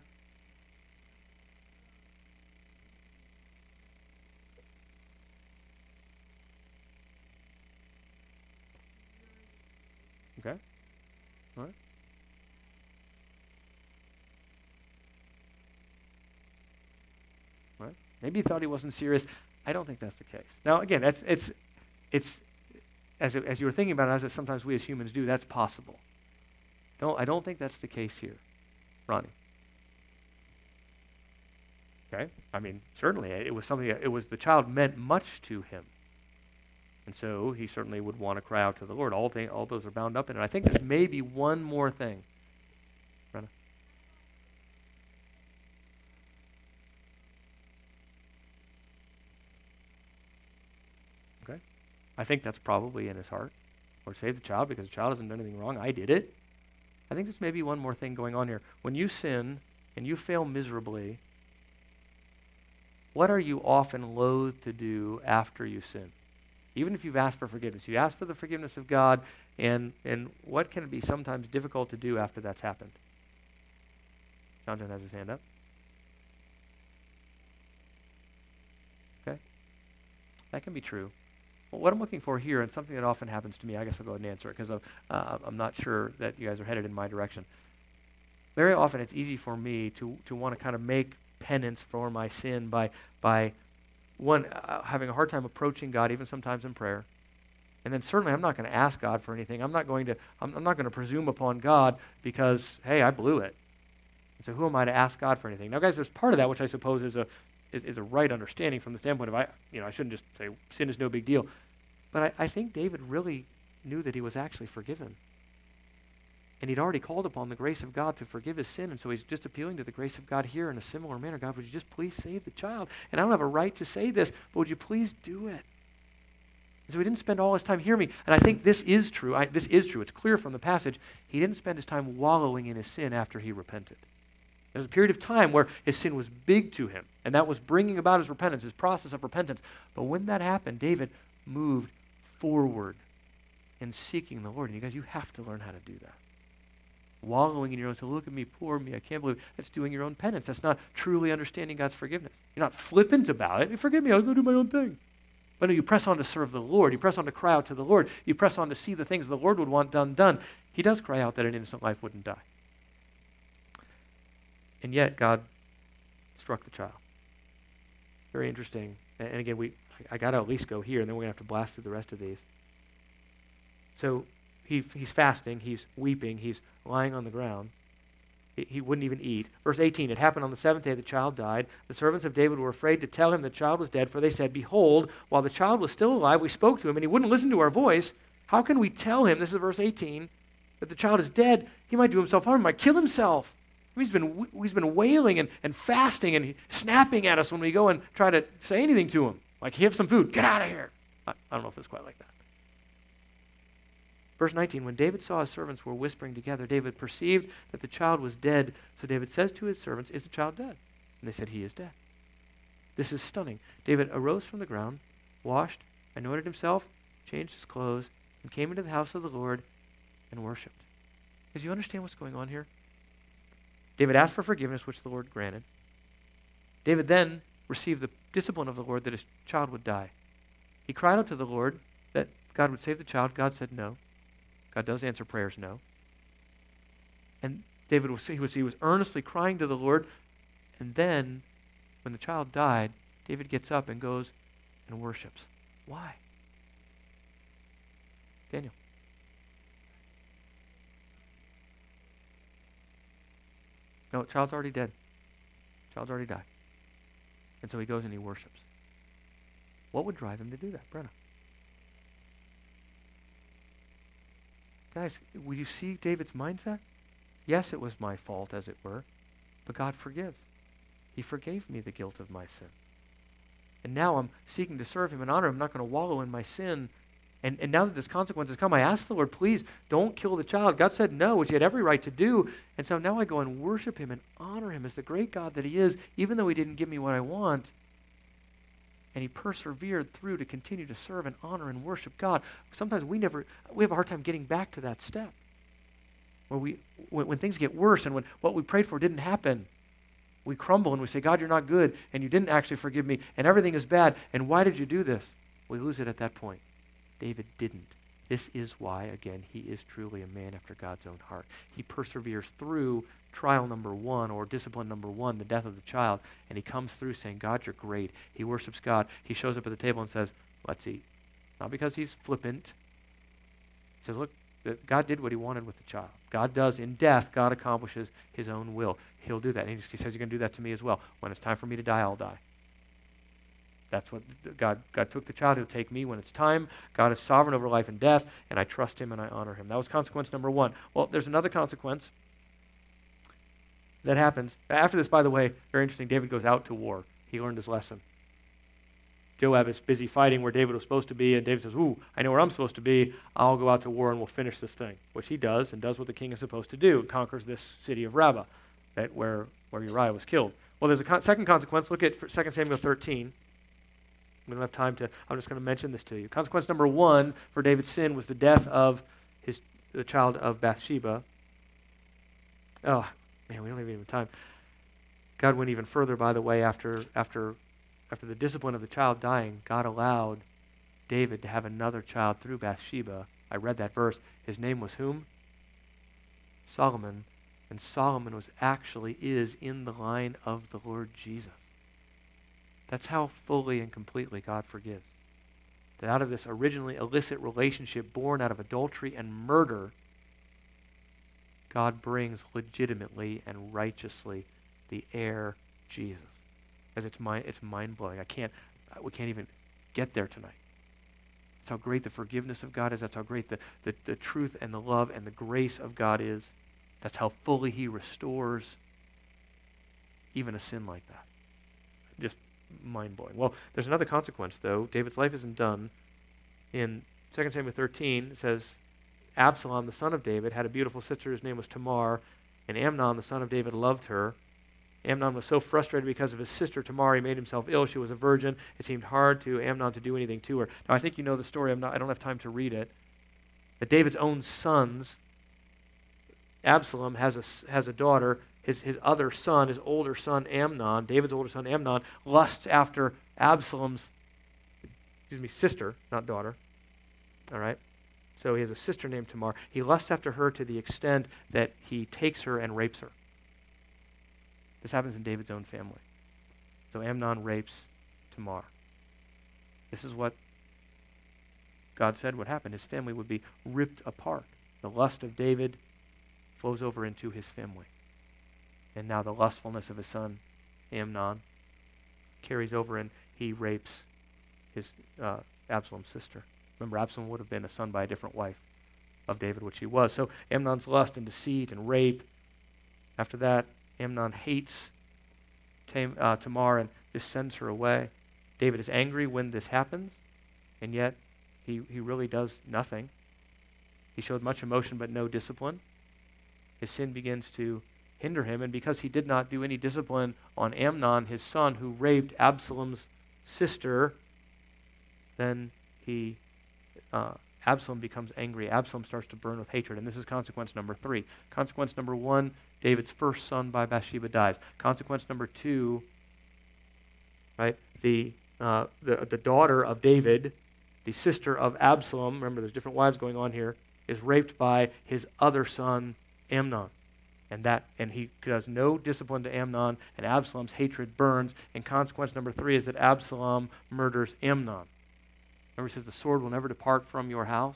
Okay, all right. Right? Maybe he thought he wasn't serious. I don't think that's the case. Now, again, it's as you were thinking about it, as sometimes we as humans do, that's possible. I don't think that's the case here, Ronnie. Okay? I mean, certainly it was something. The child meant much to him, and so he certainly would want to cry out to the Lord. All those are bound up in it. I think there's maybe one more thing. Brenna? Okay? I think that's probably in his heart. Lord, save the child because the child hasn't done anything wrong. I did it. I think there's maybe one more thing going on here. When you sin and you fail miserably, what are you often loath to do after you sin? Even if you've asked for forgiveness, you ask for the forgiveness of God, and what can it be sometimes difficult to do after that's happened? John has his hand up. Okay. That can be true. Well, what I'm looking for here, and something that often happens to me, I guess I'll go ahead and answer it because I'm not sure that you guys are headed in my direction. Very often it's easy for me to want to kind of make penance for my sin by one, having a hard time approaching God, even sometimes in prayer. And then certainly I'm not going to ask God for anything. I'm not going to presume upon God because, hey, I blew it. And so who am I to ask God for anything? Now, guys, there's part of that which I suppose is a right understanding from the standpoint of I shouldn't just say sin is no big deal. But I think David really knew that he was actually forgiven. And he'd already called upon the grace of God to forgive his sin, and so he's just appealing to the grace of God here in a similar manner. God, would you just please save the child? And I don't have a right to say this, but would you please do it? And so he didn't spend all his time, hear me, and I think this is true. This is true. It's clear from the passage. He didn't spend his time wallowing in his sin after he repented. There was a period of time where his sin was big to him, and that was bringing about his repentance, his process of repentance. But when that happened, David moved forward in seeking the Lord. And you guys, you have to learn how to do that. Wallowing in your own, so look at me, poor me, I can't believe it. That's doing your own penance. That's not truly understanding God's forgiveness. You're not flippant about it. Forgive me, I'll go do my own thing. But no, you press on to serve the Lord. You press on to cry out to the Lord. You press on to see the things the Lord would want done. He does cry out that an innocent life wouldn't die. And yet, God struck the child. Very interesting. And again, I got to at least go here, and then we're going to have to blast through the rest of these. So he's fasting, he's weeping, he's lying on the ground. He wouldn't even eat. Verse 18, it happened on the seventh day the child died. The servants of David were afraid to tell him the child was dead, for they said, behold, while the child was still alive, we spoke to him, and he wouldn't listen to our voice. How can we tell him, this is verse 18, that the child is dead? He might do himself harm, he might kill himself. He's been wailing and fasting and snapping at us when we go and try to say anything to him. Like, have some food, get out of here. I don't know if it's quite like that. Verse 19, when David saw his servants were whispering together, David perceived that the child was dead. So David says to his servants, is the child dead? And they said, he is dead. This is stunning. David arose from the ground, washed, anointed himself, changed his clothes, and came into the house of the Lord and worshipped. Does you understand what's going on here? David asked for forgiveness, which the Lord granted. David then received the discipline of the Lord that his child would die. He cried out to the Lord that God would save the child. God said no. God does answer prayers, no. And David was earnestly crying to the Lord. And then, when the child died, David gets up and goes and worships. Why? Daniel. No, child's already dead. Child's already died. And so he goes and he worships. What would drive him to do that, Brenna? Guys, will you see David's mindset? Yes, it was my fault, as it were, but God forgives. He forgave me the guilt of my sin. And now I'm seeking to serve him and honor him. I'm not going to wallow in my sin. And now that this consequence has come, I ask the Lord, please don't kill the child. God said no, which he had every right to do. And so now I go and worship him and honor him as the great God that he is, even though he didn't give me what I want. And he persevered through to continue to serve and honor and worship God. Sometimes we have a hard time getting back to that step. Where when things get worse and when what we prayed for didn't happen, we crumble and we say, God, you're not good, and you didn't actually forgive me, and everything is bad, and why did you do this? We lose it at that point. David didn't. This is why, again, he is truly a man after God's own heart. He perseveres through trial number one, or discipline number one, the death of the child, and he comes through saying, God, you're great. He worships God. He shows up at the table and says, let's eat. Not because he's flippant. He says, look, God did what he wanted with the child. God does. In death, God accomplishes his own will. He'll do that. And he says, you're going to do that to me as well. When it's time for me to die, I'll die. That's what God took the child. He'll take me when it's time. God is sovereign over life and death, and I trust him and I honor him. That was consequence number one. Well, there's another consequence that happens. After this, by the way, very interesting, David goes out to war. He learned his lesson. Joab is busy fighting where David was supposed to be, and David says, ooh, I know where I'm supposed to be. I'll go out to war and we'll finish this thing, which he does, and does what the king is supposed to do. Conquers this city of Rabbah, where Uriah was killed. Well, there's a second consequence. Look at 2 Samuel 13. We don't have time to, I'm just going to mention this to you. Consequence number 1 for David's sin was the death of the child of Bathsheba. Oh, man, we don't have even time. God went even further, by the way, after the discipline of the child dying, God allowed David to have another child through Bathsheba. I read that verse. His name was whom? Solomon. And Solomon is in the line of the Lord Jesus. That's how fully and completely God forgives. That out of this originally illicit relationship born out of adultery and murder, God brings legitimately and righteously the heir, Jesus. As it's mind-blowing. We can't even get there tonight. That's how great the forgiveness of God is. That's how great the truth and the love and the grace of God is. That's how fully he restores even a sin like that. Just mind-blowing. Well, there's another consequence, though. David's life isn't done. In 2 Samuel 13, it says, Absalom, the son of David, had a beautiful sister whose name was Tamar, and Amnon, the son of David, loved her. Amnon was so frustrated because of his sister Tamar, he made himself ill. She was a virgin. It seemed hard to Amnon to do anything to her. Now, I think you know the story. I don't have time to read it. That David's own sons, Absalom has a daughter. His other son, his older son Amnon, David's older son Amnon, lusts after Absalom's, sister, not daughter. All right? So he has a sister named Tamar. He lusts after her to the extent that he takes her and rapes her. This happens in David's own family. So Amnon rapes Tamar. This is what God said would happen. His family would be ripped apart. The lust of David flows over into his family. And now the lustfulness of his son, Amnon, carries over and he rapes his Absalom's sister. Remember, Absalom would have been a son by a different wife of David, which he was. So Amnon's lust and deceit and rape. After that, Amnon hates Tamar and just sends her away. David is angry when this happens, and yet he really does nothing. He showed much emotion but no discipline. His sin begins to hinder him, and because he did not do any discipline on Amnon, his son, who raped Absalom's sister, then Absalom becomes angry. Absalom starts to burn with hatred, and this is consequence number 3. Consequence number 1, David's first son by Bathsheba dies. Consequence number 2, right? The daughter of David, the sister of Absalom, remember there's different wives going on here, is raped by his other son Amnon. And he does no discipline to Amnon, and Absalom's hatred burns. And consequence number 3 is that Absalom murders Amnon. Remember, he says, the sword will never depart from your house.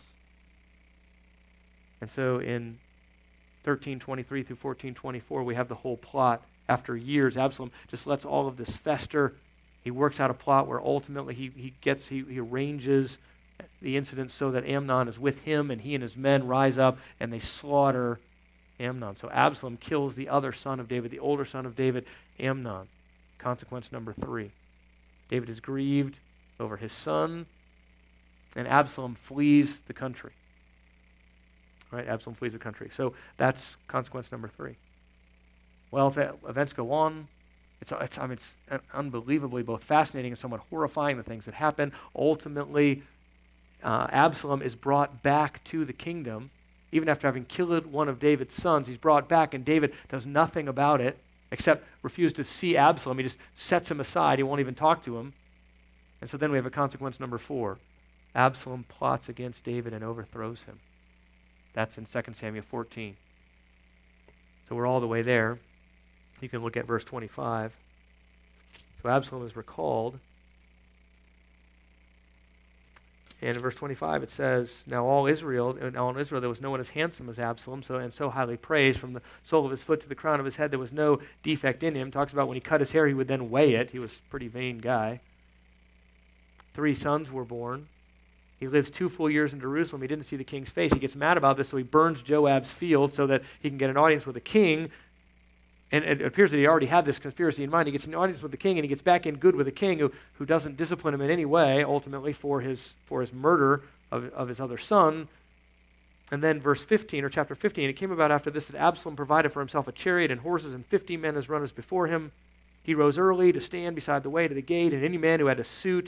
And so in 13:23 through 14:24, we have the whole plot. After years, Absalom just lets all of this fester. He works out a plot where ultimately he arranges the incident so that Amnon is with him, and he and his men rise up and they slaughter Amnon. So Absalom kills the other son of David, the older son of David, Amnon. Consequence number 3. David is grieved over his son, and Absalom flees the country. Right? Absalom flees the country. So that's consequence number 3. Well, events go on. It's unbelievably both fascinating and somewhat horrifying, the things that happen. Ultimately, Absalom is brought back to the kingdom. Even after having killed one of David's sons, he's brought back, and David does nothing about it except refuse to see Absalom. He just sets him aside. He won't even talk to him. And so then we have a consequence number 4. Absalom plots against David and overthrows him. That's in 2 Samuel 14. So we're all the way there. You can look at verse 25. So Absalom is recalled. And in verse 25 it says, Now in Israel there was no one as handsome as Absalom, so highly praised. From the sole of his foot to the crown of his head there was no defect in him. Talks about when he cut his hair he would then weigh it. He was a pretty vain guy. 3 sons were born. He lives 2 full years in Jerusalem. He didn't see the king's face. He gets mad about this, so he burns Joab's field so that he can get an audience with the king. And it appears that he already had this conspiracy in mind. He gets an audience with the king, and he gets back in good with the king, who doesn't discipline him in any way, ultimately for his murder of his other son. And then verse 15, or chapter 15, it came about after this that Absalom provided for himself a chariot and horses and 50 men as runners before him. He rose early to stand beside the way to the gate, and any man who had a suit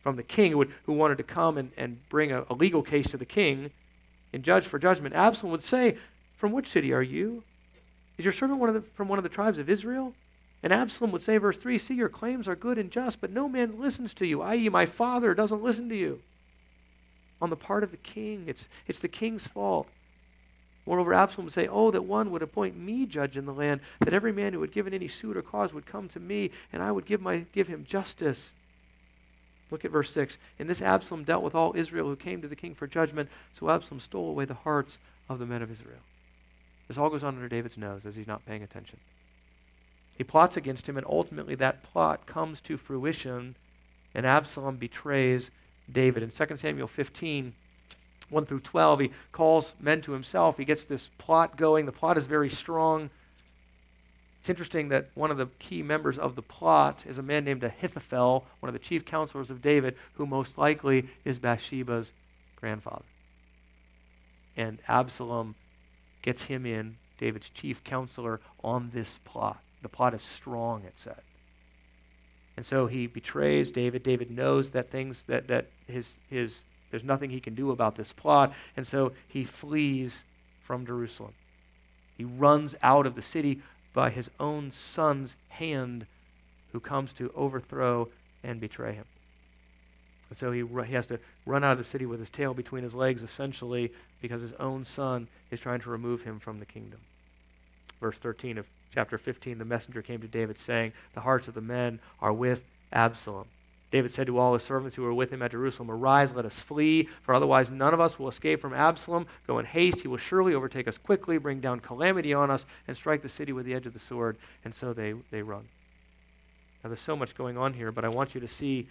from the king who wanted to come and bring a legal case to the king and judge for judgment, Absalom would say, "From which city are you? Is your servant from one of the tribes of Israel?" And Absalom would say, verse 3, "See, your claims are good and just, but no man listens to you, i.e. my father doesn't listen to you." On the part of the king, it's the king's fault. Moreover, Absalom would say, "Oh, that one would appoint me judge in the land, that every man who had given any suit or cause would come to me, and I would give him justice." Look at verse 6. "In this Absalom dealt with all Israel who came to the king for judgment, so Absalom stole away the hearts of the men of Israel." This all goes on under David's nose as he's not paying attention. He plots against him, and ultimately that plot comes to fruition, and Absalom betrays David. In 2 Samuel 15, 1 through 12, he calls men to himself. He gets this plot going. The plot is very strong. It's interesting that one of the key members of the plot is a man named Ahithophel, one of the chief counselors of David, who most likely is Bathsheba's grandfather. And Absalom gets him in, David's chief counselor, on this plot. The plot is strong, it said. And so he betrays David. David knows that there's nothing he can do about this plot, and so he flees from Jerusalem. He runs out of the city by his own son's hand, who comes to overthrow and betray him. And so he has to run out of the city with his tail between his legs, essentially, because his own son is trying to remove him from the kingdom. Verse 13 of chapter 15, the messenger came to David saying, "The hearts of the men are with Absalom." David said to all his servants who were with him at Jerusalem, "Arise, let us flee, for otherwise none of us will escape from Absalom. Go in haste, he will surely overtake us quickly, bring down calamity on us, and strike the city with the edge of the sword." And so they run. Now there's so much going on here, but I want you to see,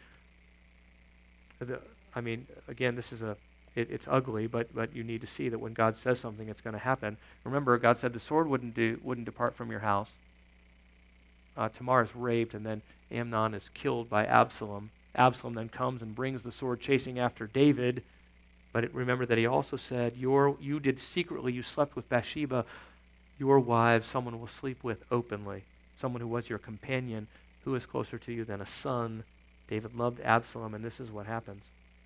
again, this is it's ugly, but you need to see that when God says something, it's going to happen. Remember, God said the sword wouldn't depart from your house. Tamar is raped, and then Amnon is killed by Absalom. Absalom then comes and brings the sword chasing after David. But remember that he also said, you did secretly, you slept with Bathsheba, your wives, someone will sleep with openly, someone who was your companion, who is closer to you than a son. David loved Absalom, and this is what happens.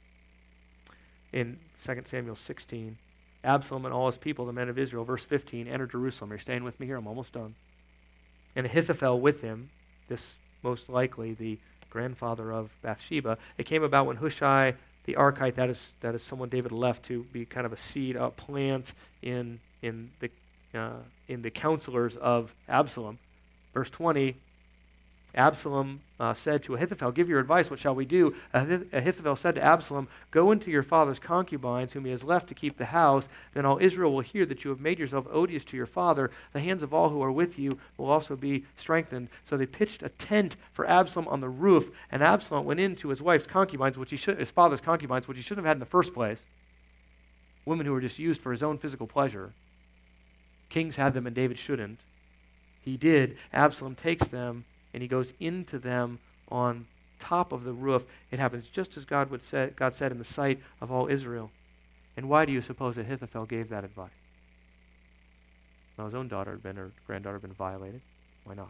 In 2 Samuel 16, Absalom and all his people, the men of Israel, verse 15, entered Jerusalem. Are you staying with me here? I'm almost done. And Ahithophel with him, this most likely the grandfather of Bathsheba. It came about when Hushai the Archite, that is someone David left to be kind of a seed, a plant in the counselors of Absalom. Verse 20, Absalom said to Ahithophel, "Give your advice, what shall we do?" Ahithophel said to Absalom, "Go into your father's concubines, whom he has left to keep the house. Then all Israel will hear that you have made yourself odious to your father. The hands of all who are with you will also be strengthened." So they pitched a tent for Absalom on the roof, and Absalom went into his wife's concubines, his father's concubines, which he shouldn't have had in the first place. Women who were just used for his own physical pleasure. Kings had them and David shouldn't. He did. Absalom takes them and he goes into them on top of the roof. It happens just as God said in the sight of all Israel. And why do you suppose Ahithophel gave that advice? Well, his own granddaughter had been violated. Why not?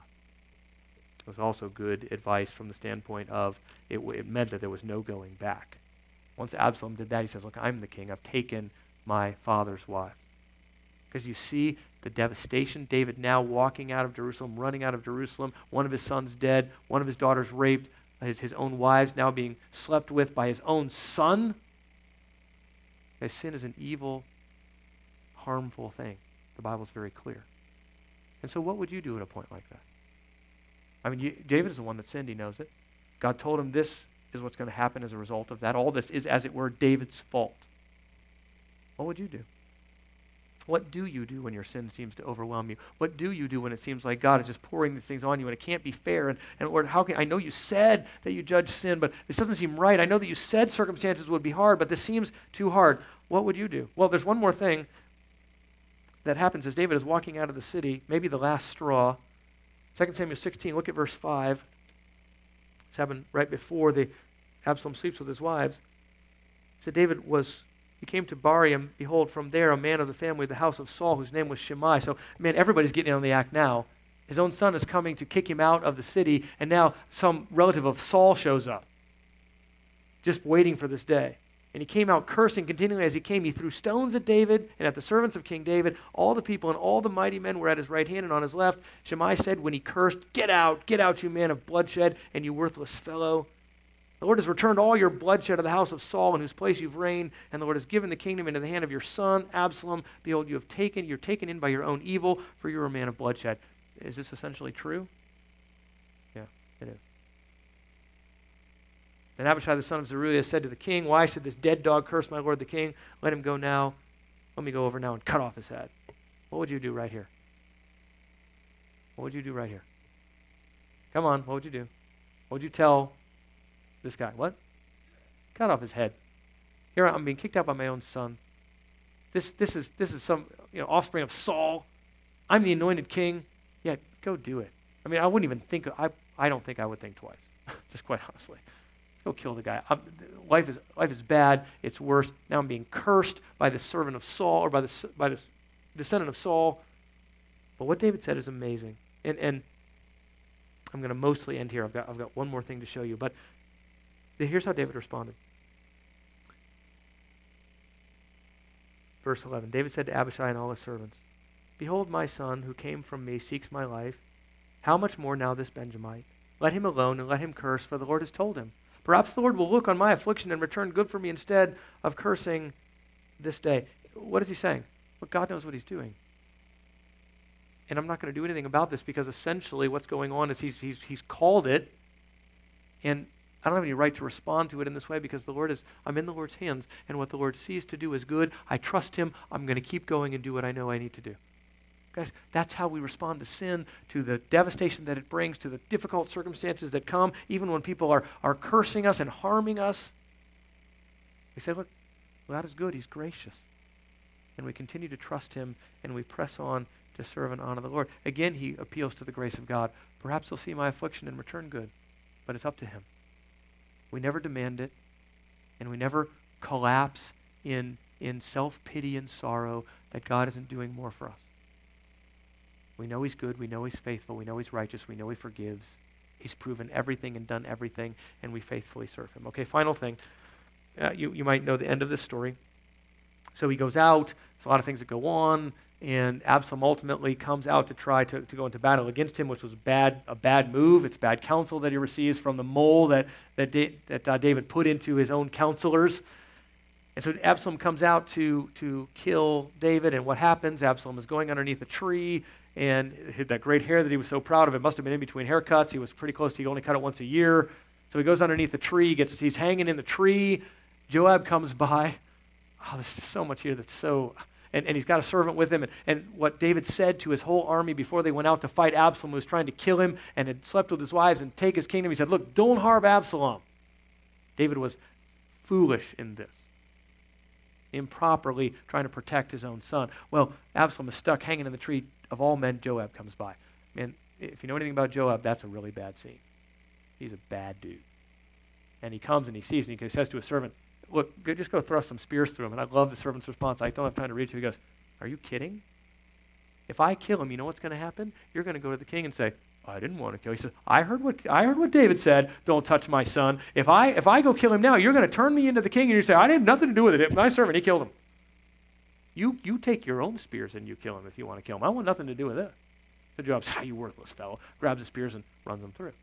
It was also good advice from the standpoint of it meant that there was no going back. Once Absalom did that, he says, "Look, I'm the king. I've taken my father's wife." Because you see the devastation. David now walking out of Jerusalem, running out of Jerusalem, one of his sons dead, one of his daughters raped, his own wives now being slept with by his own son. Because sin is an evil, harmful thing. The Bible's very clear. And so what would you do at a point like that? I mean, David is the one that sinned. He knows it. God told him this is what's going to happen as a result of that. All this is, as it were, David's fault. What would you do? What do you do when your sin seems to overwhelm you? What do you do when it seems like God is just pouring these things on you and it can't be fair? And Lord, I know you said that you judge sin, but this doesn't seem right. I know that you said circumstances would be hard, but this seems too hard. What would you do? Well, there's one more thing that happens as David is walking out of the city, maybe the last straw. 2 Samuel 16, look at verse 5. It's happened right before Absalom sleeps with his wives. So he came to Barium, behold, from there a man of the family of the house of Saul, whose name was Shimei. So, man, everybody's getting in on the act now. His own son is coming to kick him out of the city, and now some relative of Saul shows up just waiting for this day. And he came out cursing continually as he came. He threw stones at David and at the servants of King David. All the people and all the mighty men were at his right hand and on his left. Shimei said when he cursed, get out, you man of bloodshed, and you worthless fellow. The Lord has returned all your bloodshed to the house of Saul, in whose place you've reigned, and the Lord has given the kingdom into the hand of your son, Absalom. Behold, you're taken in by your own evil, for you're a man of bloodshed. Is this essentially true? Yeah, it is. And Abishai the son of Zeruiah said to the king, why should this dead dog curse my lord the king? Let him go now. Let me go over now and cut off his head. What would you do right here? What would you do right here? Come on, what would you do? What would you tell this guy? What? Cut off his head. Here I'm being kicked out by my own son. This is some offspring of Saul. I'm the anointed king. Yeah, go do it. I mean, I wouldn't even think. I don't think I would think twice. Just quite honestly. Go kill the guy. Life is bad. It's worse. Now I'm being cursed by the servant of Saul, or by the descendant of Saul. But what David said is amazing. And I'm going to mostly end here. I've got one more thing to show you. But here's how David responded. Verse 11. David said to Abishai and all his servants, behold, my son who came from me seeks my life. How much more now this Benjamite? Let him alone and let him curse, for the Lord has told him. Perhaps the Lord will look on my affliction and return good for me instead of cursing this day. What is he saying? Well, God knows what he's doing. And I'm not going to do anything about this, because essentially what's going on is he's called it, and I don't have any right to respond to it in this way, because I'm in the Lord's hands, and what the Lord sees to do is good. I trust him. I'm going to keep going and do what I know I need to do. Guys, that's how we respond to sin, to the devastation that it brings, to the difficult circumstances that come, even when people are cursing us and harming us. We say, look, God is good. He's gracious. And we continue to trust him, and we press on to serve and honor the Lord. Again, he appeals to the grace of God. Perhaps he'll see my affliction and return good, but it's up to him. We never demand it, and we never collapse in self-pity and sorrow that God isn't doing more for us. We know he's good. We know he's faithful. We know he's righteous. We know he forgives. He's proven everything and done everything, and we faithfully serve him. Okay, final thing. You might know the end of this story. So he goes out. There's a lot of things that go on, and Absalom ultimately comes out to try to go into battle against him, which was a bad move. It's bad counsel that he receives from the mole that David put into his own counselors. And so Absalom comes out to kill David, and what happens? Absalom is going underneath a tree, and that great hair that he was so proud of, it must have been in between haircuts. He was pretty close to, he only cut it once a year. So he goes underneath the tree, he's hanging in the tree. Joab comes by. Oh, there's just so much here that's so... And he's got a servant with him. And what David said to his whole army before they went out to fight Absalom, who was trying to kill him and had slept with his wives and take his kingdom, he said, look, don't harm Absalom. David was foolish in this, improperly trying to protect his own son. Well, Absalom is stuck hanging in the tree. Of all men, Joab comes by. Man, if you know anything about Joab, that's a really bad scene. He's a bad dude. And he comes and he sees, and he says to his servant, look, just go thrust some spears through him. And I love the servant's response. I don't have time to read it. He goes, are you kidding? If I kill him, you know what's going to happen? You're going to go to the king and say, I didn't want to kill him. He says, I heard what David said. Don't touch my son. If I go kill him now, you're going to turn me into the king, and you say, I had nothing to do with it. My servant, he killed him. You take your own spears and you kill him if you want to kill him. I want nothing to do with it. The Joab says, you worthless fellow. Grabs the spears and runs them through.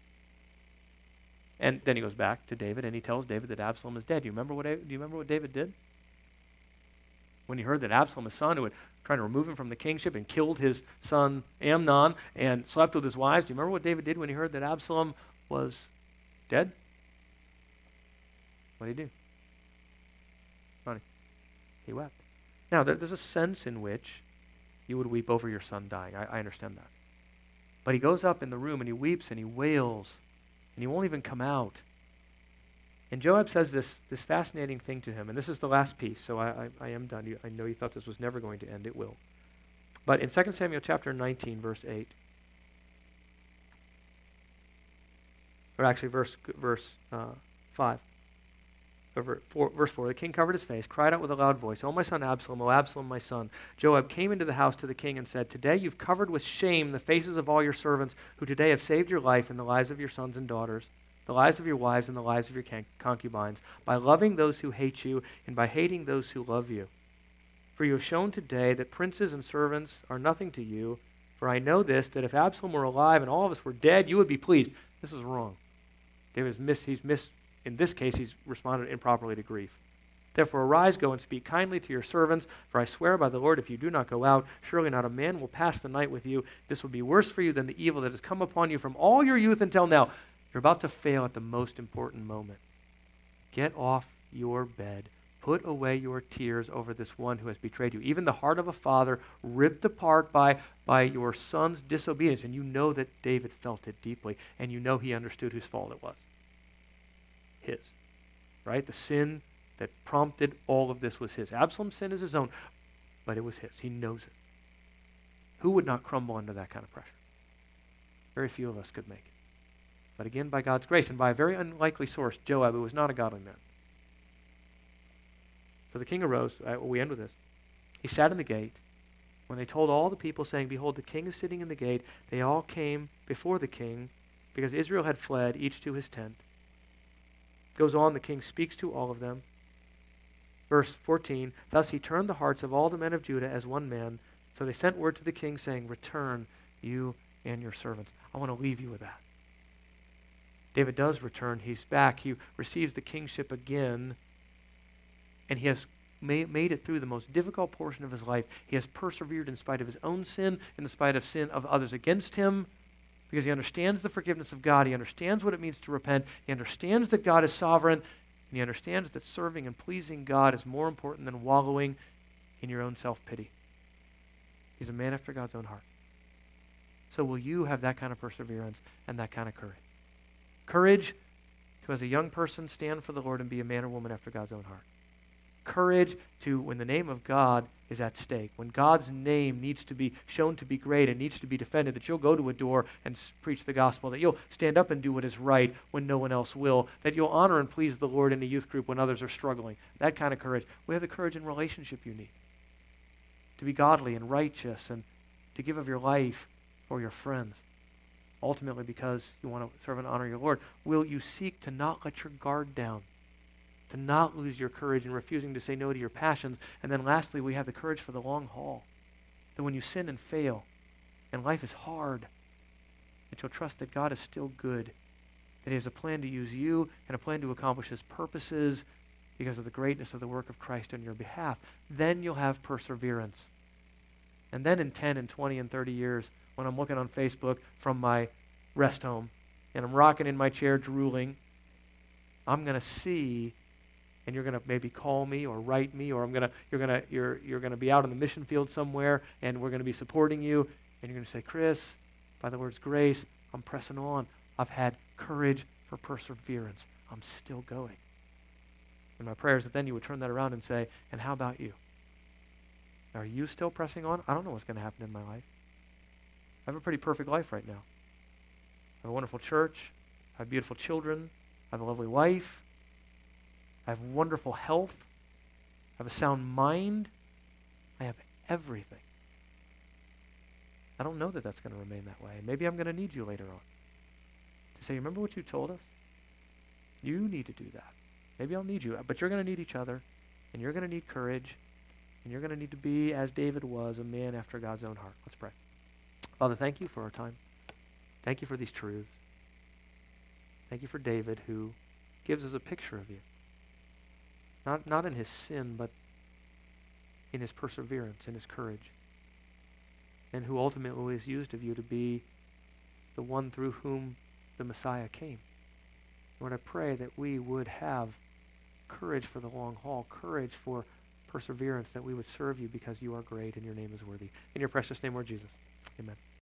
And then he goes back to David, and he tells David that Absalom is dead. Do you remember what David did? When he heard that Absalom, his son, who had tried to remove him from the kingship and killed his son Amnon and slept with his wives, do you remember what David did when he heard that Absalom was dead? What did he do? Funny. He wept. Now, there's a sense in which you would weep over your son dying. I understand that. But he goes up in the room and he weeps and he wails, and he won't even come out. And Joab says this fascinating thing to him, and this is the last piece, so I am done. I know you thought this was never going to end. It will. But in 2 Samuel chapter 19, verse 8, or actually verse 5, verse 4, the king covered his face, cried out with a loud voice, O my son Absalom, O Absalom, my son. Joab came into the house to the king and said, Today you've covered with shame the faces of all your servants who today have saved your life and the lives of your sons and daughters. the lives of your wives and the lives of your concubines, by loving those who hate you and by hating those who love you. For you have shown today that princes and servants are nothing to you. For I know this, that if Absalom were alive and all of us were dead, you would be pleased. This is wrong. In this case, he's responded improperly to grief. Therefore arise, go and speak kindly to your servants, for I swear by the Lord, if you do not go out, surely not a man will pass the night with you. This will be worse for you than the evil that has come upon you from all your youth until now. You're about to fail at the most important moment. Get off your bed. Put away your tears over this one who has betrayed you. Even the heart of a father ripped apart by your son's disobedience. And you know that David felt it deeply, and you know he understood whose fault it was. His. Right? The sin that prompted all of this was his. Absalom's sin is his own, but it was his. He knows it. Who would not crumble under that kind of pressure? Very few of us could make it. But again, by God's grace, and by a very unlikely source, Joab, who was not a godly man. So the king arose. We end with this. He sat in the gate. When they told all the people, saying, behold, the king is sitting in the gate, they all came before the king, because Israel had fled, each to his tent. Goes on, the king speaks to all of them. Verse 14, thus he turned the hearts of all the men of Judah as one man. So they sent word to the king, saying, return, you and your servants. I want to leave you with that. David does return. He's back. He receives the kingship again. And he has made it through the most difficult portion of his life. He has persevered in spite of his own sin, in spite of sin of others against him, because he understands the forgiveness of God. He understands what it means to repent. He understands that God is sovereign, and he understands that serving and pleasing God is more important than wallowing in your own self-pity. He's a man after God's own heart. So will you have that kind of perseverance and that kind of courage? Courage to, as a young person, stand for the Lord and be a man or woman after God's own heart. Courage to, when the name of God is at stake, when God's name needs to be shown to be great and needs to be defended, that you'll go to a door and preach the gospel, that you'll stand up and do what is right when no one else will, that you'll honor and please the Lord in a youth group when others are struggling. That kind of courage. We have the courage and relationship you need to be godly and righteous and to give of your life for your friends, ultimately because you want to serve and honor your Lord. Will you seek to not let your guard down, to not lose your courage in refusing to say no to your passions? And then lastly, we have the courage for the long haul, that when you sin and fail and life is hard, that you'll trust that God is still good, that he has a plan to use you and a plan to accomplish his purposes because of the greatness of the work of Christ on your behalf. Then you'll have perseverance. And then in 10 and 20 and 30 years, when I'm looking on Facebook from my rest home and I'm rocking in my chair drooling, I'm going to see, and you're going to maybe call me or write me, or you're going to be out on the mission field somewhere, and we're going to be supporting you, and you're going to say, Chris, by the Lord's grace, I'm pressing on. I've had courage for perseverance. I'm still going. And my prayer is that then you would turn that around and say, and how about you? Are you still pressing on? I don't know what's going to happen in my life. I have a pretty perfect life right now. I have a wonderful church. I have beautiful children. I have a lovely wife. I have wonderful health. I have a sound mind. I have everything. I don't know that that's going to remain that way. Maybe I'm going to need you later on to say, remember what you told us? You need to do that. Maybe I'll need you, but you're going to need each other, and you're going to need courage, and you're going to need to be, as David was, a man after God's own heart. Let's pray. Father, thank you for our time. Thank you for these truths. Thank you for David, who gives us a picture of you. Not in his sin, but in his perseverance, in his courage, and who ultimately is used of you to be the one through whom the Messiah came. Lord, I pray that we would have courage for the long haul, courage for perseverance, that we would serve you because you are great and your name is worthy. In your precious name, Lord Jesus. Amen.